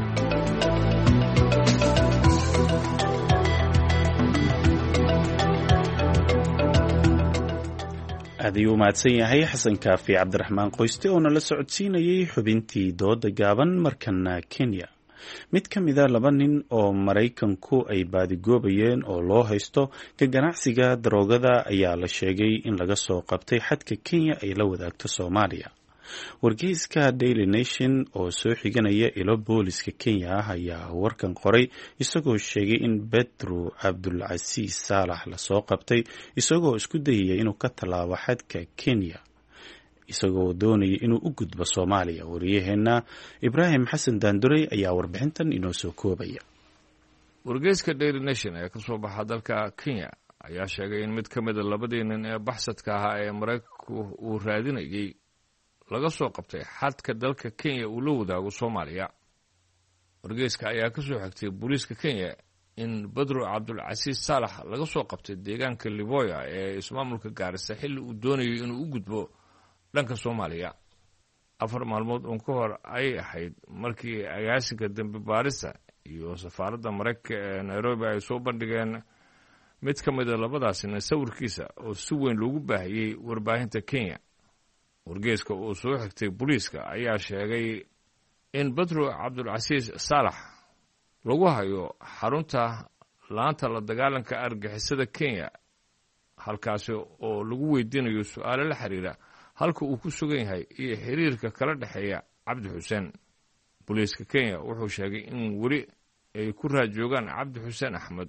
aad ayuu mahadsan yahay xasan kaafi cabdiraxmaan qoyste oo nala socodsiinayay xubintii dooda gaaban. markana Kenya, mid ka mida laba nin oo Maraykanku ay baadigoobayeen oo loo haysto ka ganacsiga daroogada ayaa la sheegay in laga soo qabtay xadka Kenya ay la wadaagto Soomaaliya. wargeyska Daily Nation oo soo xiganaya ilo booliska Kenya ah ayaa warkan qoray, isagoo sheegay in Bedru Cabdulcasiis Saalax la soo qabtay isagoo isku dayaya inuu ka tallaabo xadka Kenya isagoo doonaya inuu u gudbo Soomaaliya. wariyaheena Ibraahim Xasan Daandurey ayaa warbixintan inoo soo koobaya. wargeyska Daily Nation ee ka soo baxa dalka Kenya ayaa sheegay in mid ka mid a labadii nin ee baxsadka ahaa ee Maraykanku uu raadinayay laga soo qabtay xadka dalka Kenya uu la wadaago Soomaaliya. wargeyska ayaa ka soo xigtay booliiska Kenya in Bedru Cabdulcasiis Saalax laga soo qabtay deegaanka Liboya ee ismaamulka Gaarisa xilli uu doonayay inuu u gudbo dhanka Soomaaliya. afar maalmood uun ka hor ay ahayd markii agaasiga dambe baarista iyo safaaradda Maraykanka ee Nairobi ay soo bandhigeen mid ka mid a labadaasina sawirkiisa oo si weyn loogu baahiyey warbaahinta Kenya. wargeyska oo soo xigtay booliiska ayaa sheegay in Bedru Cabdulcasiis Saalax lagu hayo xarunta laanta la dagaalanka argixisada Kenya, halkaasi oo lagu weydiinayo su'aalo la xiriira halka uu ku sugan yahay iyo xiriirka kala dhexeeya Cabdi Xuseen. booliiska Kenya wuxuu sheegay in weli ay ku raajoogaan Cabdi Xuseen Axmed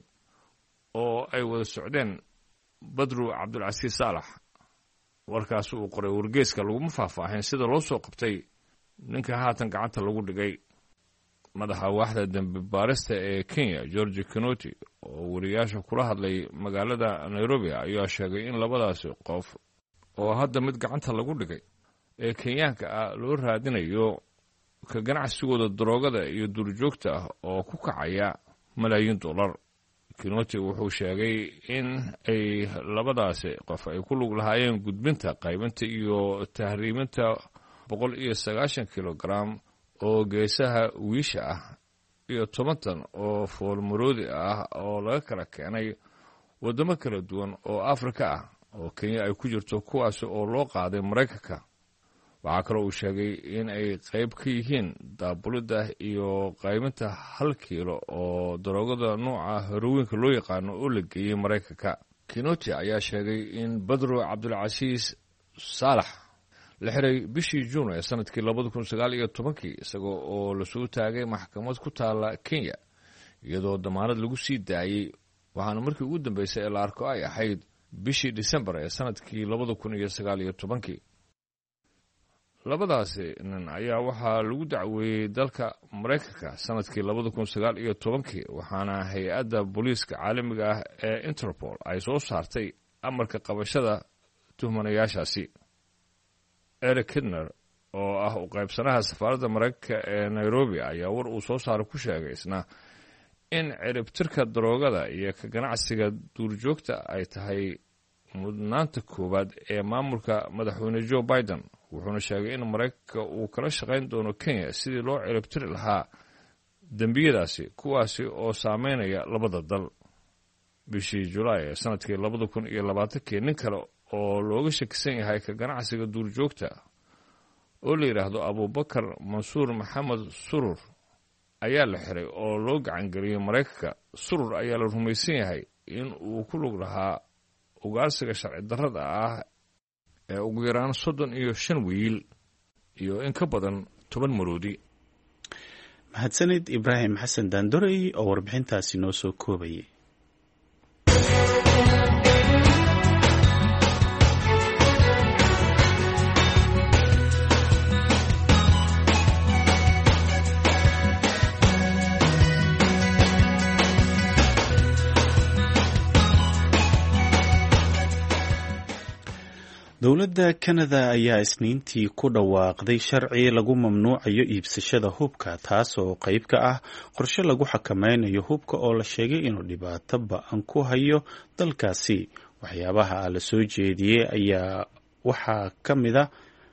oo ay wada socdeen Bedru Cabdulcasiis Saalax. warkaas uu qoray wargeyska laguma faahfaahin sida loo soo qabtay ninka haatan gacanta lagu dhigay. madaxa waaxda dambe baarista ee Kenya George Kinoti oo wariyaasha kula hadlay magaalada Nairobi ayaa sheegay in labadaasi qof oo hadda mid gacanta lagu dhigay ee Kenyaanka ah loo raadinayo ka ganacsigooda daroogada iyo duurjoogta ah oo ku kacaya malaayiin dollar. Kinoti wuxuu sheegay in ay labadaasi qof ay ku lug lahaayeen gudbinta, qaybinta iyo tahriiminta boqol iyo sagaashan kilogram oo geesaha wiisha ah iyo toban tan oo foolmaroodi ah oo laga kala keenay waddamo kala duwan oo Afrika ah oo kenya ay ku jirto kuwaasi oo loo qaaday maraykanka. waxaa kaloo uu sheegay in ay qayb ka yihiin daabulidda iyo qaybinta hal kiilo oo daroogada nooca herowiinka loo yaqaano oo la geeyey maraykanka. kinoti ayaa sheegay in badro cabdulcasiis saalax la xiray bishii juun ee sanadkii labada kun sagaal iyo tobankii isagoo oo lasoo taagay maxkamad ku taala kenya iyadoo damaanad lagu sii daayey, waxaana markii ugu dambeysay ee la arko ay ahayd bishii disembar ee sanadkii labada kun iyo sagaal iyo tobankii. labadaasi nin ayaa waxaa lagu dacweeyey dalka maraykanka sanadkii labada kun sagaal iyo tobankii, waxaana hay-adda booliiska caalamiga ah ee interpol ay soo saartay amarka qabashada tuhmanayaashaasi. eric kidner oo ah u qaybsanaha safaaradda maraykanka ee nairobi ayaa war uu soo saaray ku sheegay isna in ciribtirka daroogada iyo ka ganacsiga duurjoogta ay tahay mudnaanta koowaad ee maamulka madaxweyne joe biden, wuxuuna sheegay in maraykanka uu kala shaqayn doono kenya sidii loo ciribtiri lahaa dembiyadaasi kuwaasi oo saameynaya labada dal. bishii julaay ee sanadkii labada kun iyo labaatankii nin kale oo looga shakisan yahay ka ganacsiga duurjoogta oo la yidhaahdo abubakar mansuur maxamed surur ayaa la xiray oo loo gacangeliyey maraykanka. surur ayaa la rumaysan yahay in uu ku lug lahaa ugaarsiga sharci darrada ah ee ugu yaraan soddon iyo shan wiil iyo in ka badan toban maroodi. mahadsanid ibraahim xasan daandorey oo warbixintaasi noo soo koobayay. dowladda kanada ayaa isniintii ku dhawaaqday sharci lagu mamnuucayo iibsashada hubka, taas oo qayb ka ah qorshe lagu xakameynayo hubka oo la sheegay inuu dhibaato ba-an ku hayo dalkaasi. waxyaabaha la soo jeediyey ayaa waxaa kamida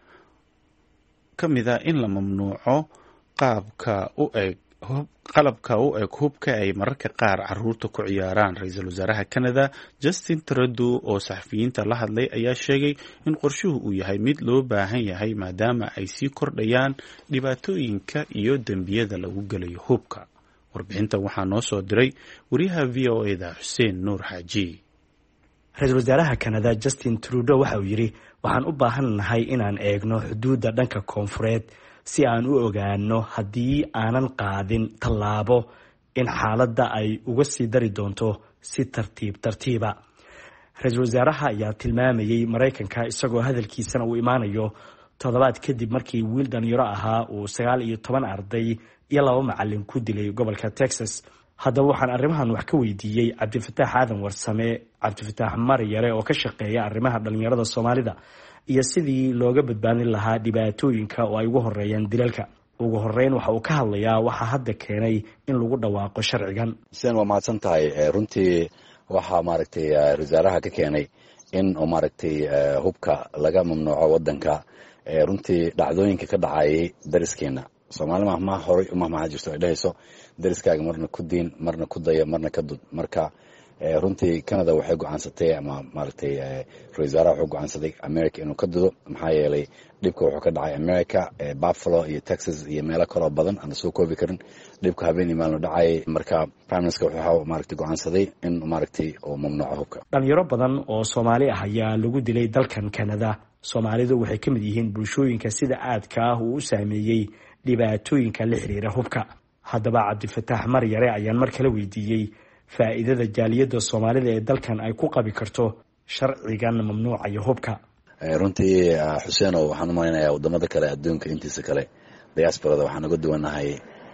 ka mid a in la mamnuuco qaabka u eg qalabka u eg hubka ay mararka qaar caruurta ku ciyaaraan. ra-iisul wasaaraha canada justin trudeau oo saxafiyiinta la hadlay ayaa sheegay in qorshuhu uu yahay mid loo baahan yahay maadaama ay sii kordhayaan dhibaatooyinka iyo dembiyada lagu gelayo hubka. warbixintan waxaa noo soo diray wariyaha v o e da xuseen nuur xaaji. ra-iisul wasaaraha canada justin trudeau waxa uu yidhi waxaan u baahan nahay inaan eegno xuduudda dhanka koonfureed si aan u ogaano haddii aanan qaadin tallaabo in xaaladda ay uga sii dari doonto si tartiib tartiiba. ra-iisul wasaaraha ayaa tilmaamayey maraykanka isagoo hadalkiisana uu imaanayo toddobaad kadib markii wiil dhalinyaro ahaa uu sagaal iyo toban arday iyo laba macalin ku dilay gobolka texas. haddaba waxaan arrimahan wax ka weydiiyey cabdifataax aadan warsame cabdifataax maryare oo ka shaqeeya arrimaha dhalinyarada soomaalida iyo sidii looga badbaadin lahaa dhibaatooyinka oo ay ugu horeeyaan dilalka. ugu horeyn waxa uu ka hadlayaa waxaa hadda keenay in lagu dhawaaqo sharcigan. sen waa mahadsan tahay. runtii waxaa maaragtay wasaaraha ka keenay in maaragtay hubka laga mamnuuco wadanka. runtii dhacdooyinka ka dhacayay dariskeena soomaali mahmaa horay umahmaha jirto ay dhahayso dariskaaga marna ku diin marna ku daya marna ka dud. marka runtii canada waxay go-aansatay ama maaragtay ra-isul wasaaraha wuxuu go-aansaday america inuu ka dudo, maxaa yeelay dhibka wuxuu ka dhacay america, buffalo iyo texas iyo meelo kaloo badan aan lasoo koobi karin. dhibka habeenii maalin dhacayay. marka prime minister wuxuu maaragtay go-aansaday in maaragtay uu mamnuuco hubka. dhalinyaro badan oo soomaali ah ayaa lagu dilay dalkan canada. soomaalidu waxay ka mid yihiin bulshooyinka sida aadka ah uu u saameeyey dhibaatooyinka la xiriira hubka. haddaba cabdifataax maryare ayaan mar kale weydiiyey faa'iidada jaaliyadda soomaalida ee dalkan ay ku qabi karto sharcigan mamnuucayo hubka. runtii xuseenow waxaan u malaynayaa wadamada kale adduunka intiisa kale diasporada waxaan uga duwanahay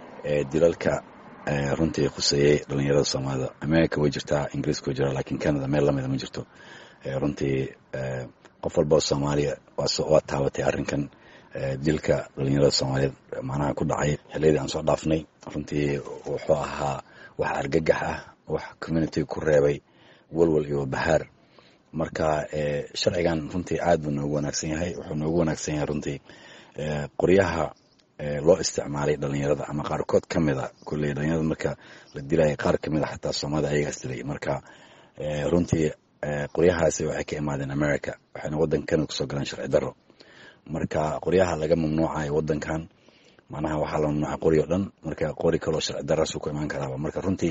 dilalka runtii khuseeyey dhalinyarada soomaalida. america way jirtaa, ingiriiska way jiraa, laakiin canada meel lamida ma jirto. runtii qof walbao soomaaliya waa taabatay arrinkan dilka dhalinyarada soomaaliyeed macnaha ku dhacay xilliyadii aan soo dhaafnay. runtii wuxuu ahaa wax argagax ah, wax community ku reebay walwal iyo bahaar. marka sharcigan runtii aad buu noogu wanaagsan yahay. wuxuu noogu wanaagsan yahay runtii qoryaha loo isticmaalay dhalinyarada ama qaarkood ka mida kulley dhalinyarada marka la dilaya qaar ka mida xataa soomaalida ayagaas dilay. marka runtii qoryahaasi waxay ka imaadeen America waxayna waddankan ku soo galaan sharci darro marka qoryaha laga mamnuucayo waddankan macnaha waxaa la mamnuucay qori oo dhan marka qori kale oo sharci darro soo ku imaan karaa marka runtii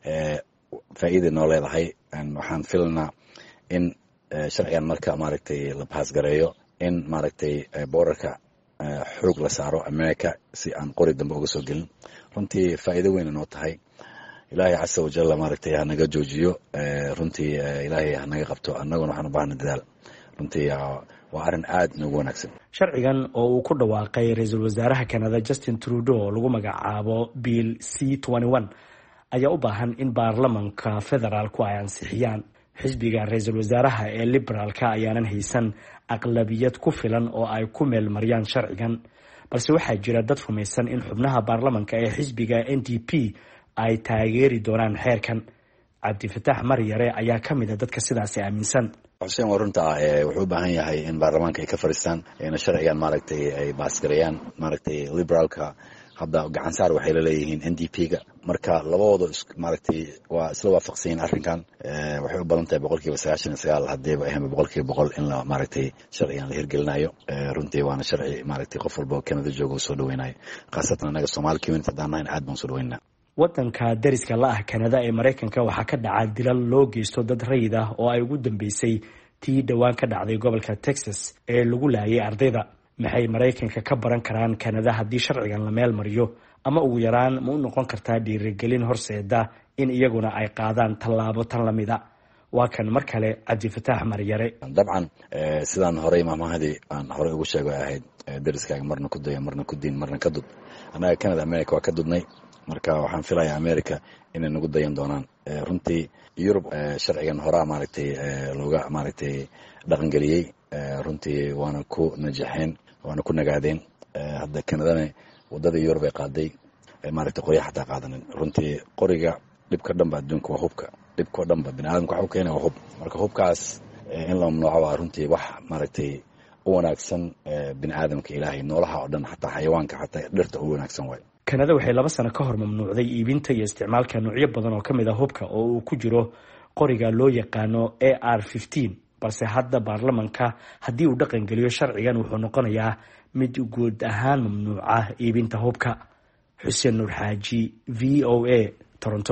faa'iido noo leedahay waxaan filanaa in sharcigan marka maaragtay la paas gareeyo in maaragtay borderka xoog la saaro America si aan qori dambe uga soo gelin runtii faa'iido weyn noo tahay ilaahay casa wajalla maaragtay ha naga joojiyo runtii ilaahay ha naga qabto annaguna waxaan u baahnaa dadaal runtii waa arrin aad noogu wanaagsan sharcigan oo uu ku dhawaaqay ra-iisul wasaaraha Canada Justin Trudeau oo lagu magacaabo Bill C twenty-one ayaa u baahan in baarlamanka federaalku ay ansixiyaan xisbiga ra-iisul wasaaraha ee liberaalka ayaanan haysan aqlabiyad ku filan oo ay ku meel mariyaan sharcigan balse waxaa jira dad rumaysan in xubnaha baarlamanka ee xisbiga N D P ay taageeri doonaan xeerkan cabdifataax maryare ayaa ka mid ah dadka sidaasi aaminsan xuseen waa runta wuxuu u baahan yahay in baarlamaanka ay ka fariistaan in sharcigan maaragtay ay baasgareeyaan maaragtay liberaalka hadda gacan saar waxay la leeyihiin N D P ga marka labadooda maaragtay waa isla waafaqsan arrinkan waxay u badan tahay boqolkiiba sagaashan iyo sagaal hadii ay ahayn boqolkiiba boqol in la maaragtay sharcigan la hirgelinayo runtii waana sharci maaragtay qof walba oo Canada jooga soo dhaweynayo khaasatan anaga Soomaali community hadaan aad baan soo dhaweynaa waddanka dariska la ah Canada ee Mareykanka waxaa ka dhacay dilal loo geysto dad rayid ah oo ay ugu dambeysay tii dhawaan ka dhacday gobolka Texas ee lagu laayay ardayda maxay Mareykanka ka baran karaan Canada haddii sharcigan la meel mariyo ama ugu yaraan ma u noqon kartaa dhiirigelin horseeda in iyaguna ay qaadaan tallaabo tan la mid ah waa kan mar kale cabdifataax maryare dabcan sidaan horey maamahadii aan horey ugu sheegay ahayd dariskaaga marna ku dayo marna ku diin marna ka dud anaga Canada America waa ka dudnay marka waxaan filayaa America inay nagu dayan doonaan runtii Europe sharcigan horaa maaragtay looga maaragtay dhaqan galiyay runtii waana ku najaxeen waana ku nagaadeen hadda Canadana wadada Europe ay qaaday maaragtay qoryaha xataa qaadanin runtii qoriga dhibka dhanba adduunka waa hubka dhibka dhanba bini'aadamka waxa uu keenay waa hub marka hubkaas in la mamnuuco waa runtii wax maaragtay u wanaagsan bini'aadamka ilaahay noolaha oo dhan xataa xayawaanka xataa dhirta u wanaagsan waay Canada waxay laba sano ka hor mamnuucday iibinta iyo isticmaalka noocyo badan oo kamid ah hubka oo uu ku jiro qoriga loo yaqaano A R fifteen balse hadda baarlamanka haddii uu dhaqan geliyo sharcigan wuxuu noqonayaa mid guud ahaan mamnuuca iibinta hubka Xuseen Nuur Xaaji V O A Toronto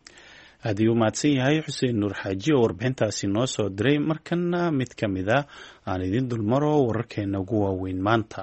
aad ayuu mahadsan yahay Xuseen Nuur Xaaji oo warbixintaasi noo soo diray markana mid ka mid ah aan idin dulmaro wararkeena ugu waaweyn maanta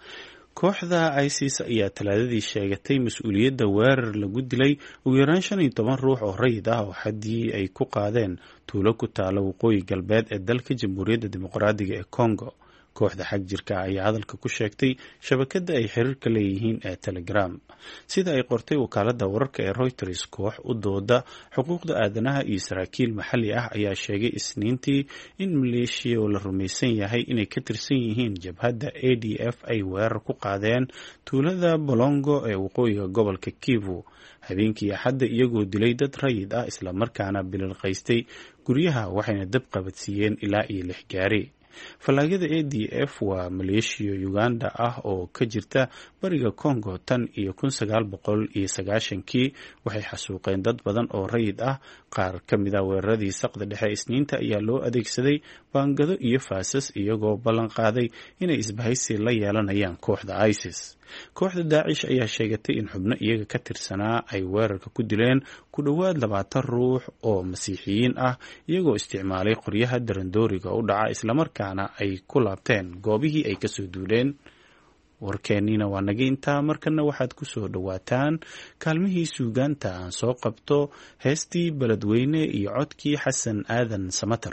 kooxda ISIS ayaa talaadadii sheegatay mas-uuliyadda weerar lagu dilay ugu yaraan shan iyo toban ruux oo rayid ah oo xaddii ay ku qaadeen tuulo ku taala waqooyi galbeed ee dalka Jamhuuriyadda Dimuqraadiga ee Congo kooxda xag jirka ayaa hadalka ku sheegtay shabakada ay xiriirka leeyihiin ee Telegram sida ay qortay wakaaladda wararka ee Reuters koox u dooda xuquuqda aadanaha iyo saraakiil maxalli ah ayaa sheegay Isniintii in maleeshiya oo la rumaysan yahay inay ka tirsan yihiin jabhadda A D F ay weerar ku qaadeen tuulada Bolongo ee waqooyiga gobolka Kivu habeenkii Axadda iyagoo dilay dad rayid ah isla markaana bililqaystay guryaha waxayna dab qabadsiiyeen ilaa iyo lix gaari falaagada A D F waa maleeshiya Uganda ah oo ka jirta bariga Congo tan iyo kun sagaal boqol iyo sagaashankii waxay xasuuqeen dad badan oo rayid ah qaar ka mid ah weeraradii saqda dhexe Isniinta ayaa loo adeegsaday baangado iyo faasas iyagoo ballan qaaday inay isbahaysi la yeelanayaan kooxda ISIS kooxda Daacish ayaa sheegatay in xubno iyaga ka tirsanaa ay weerarka ku dileen ku dhowaad labaatan ruux oo masiixiyiin ah iyagoo isticmaalay qoryaha darandooriga u dhaca isla markaana ay ku laabteen goobihii ay kasoo duuleen warkeennina waa naga intaa markana waxaad ku soo dhowaataan kaalmihii suugaanta aan soo qabto heestii beledweyne iyo codkii xasan aadan samatar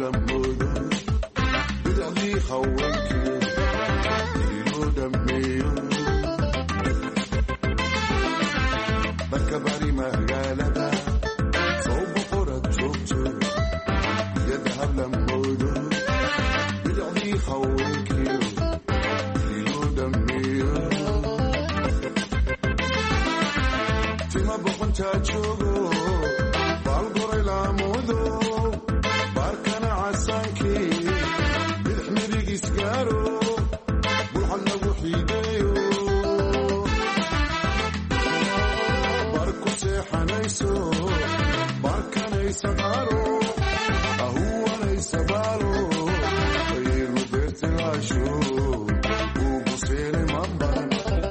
hablamoodo bidacdii haweenkii iloo dhammeeyo marka bari magaalada soo boqorad joogto yada hablamoodo bidacdii haweenkii iloo dhammeeyo tima boqontaa joogo baalgoray laamudo baarkana casaankii bidix midigiis gaaro bulxad lagu xiideeyo barku seexanayso baarkanaysa qaaro ahuwanaysa baalo ayirma beertilaasho uu buseele ma baran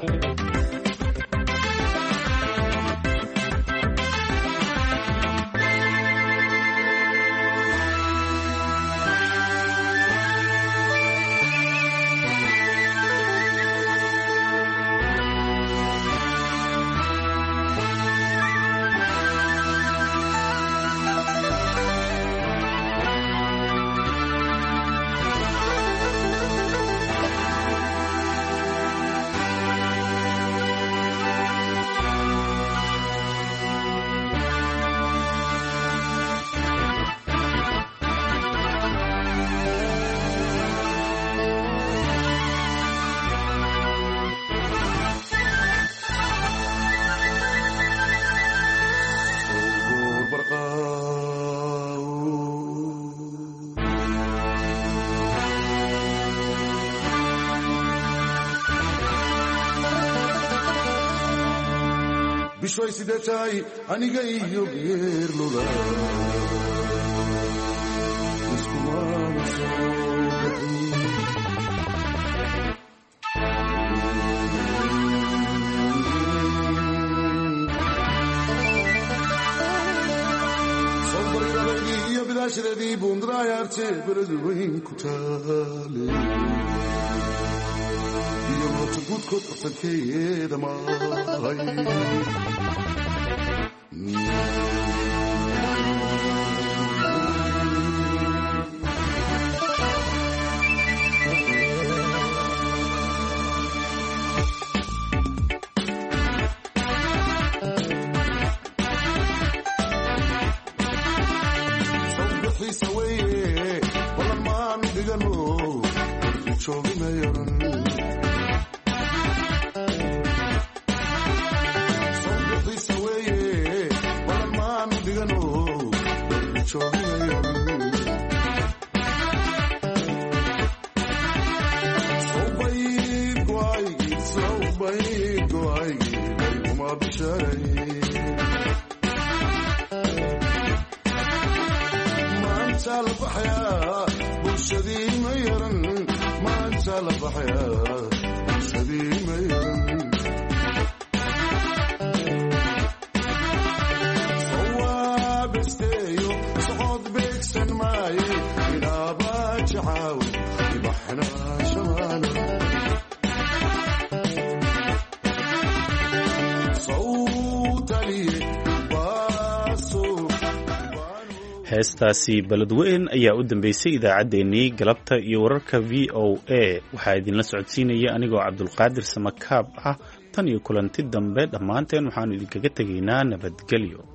bishoy sidetaay aniga iyo geerlula iskumaana soo bixin sobargaladii iyo bidaashadeedii buundarayaarte beradu weyn ku taale iyo moota guudkood qabtankeeda maahay sawbixiisa weeye balan maanu dhigano joogimayaran maanta la baxayaa bulshadii ma yaran maanta la baxayaa bulshadii ma yaran sawaabisteeyo socod beegsan maaye ilaabaa jacaawi ibaxnaa shamaana heestaasi beledweyn ayaa u dambeysay idaacaddeenii galabta iyo wararka v o a waxaa idinla socodsiinaya anigoo cabdulqaadir samakaab ah tan iyo kulanti dambe dhammaanteen waxaanu idinkaga tegaynaa nabadgelyo.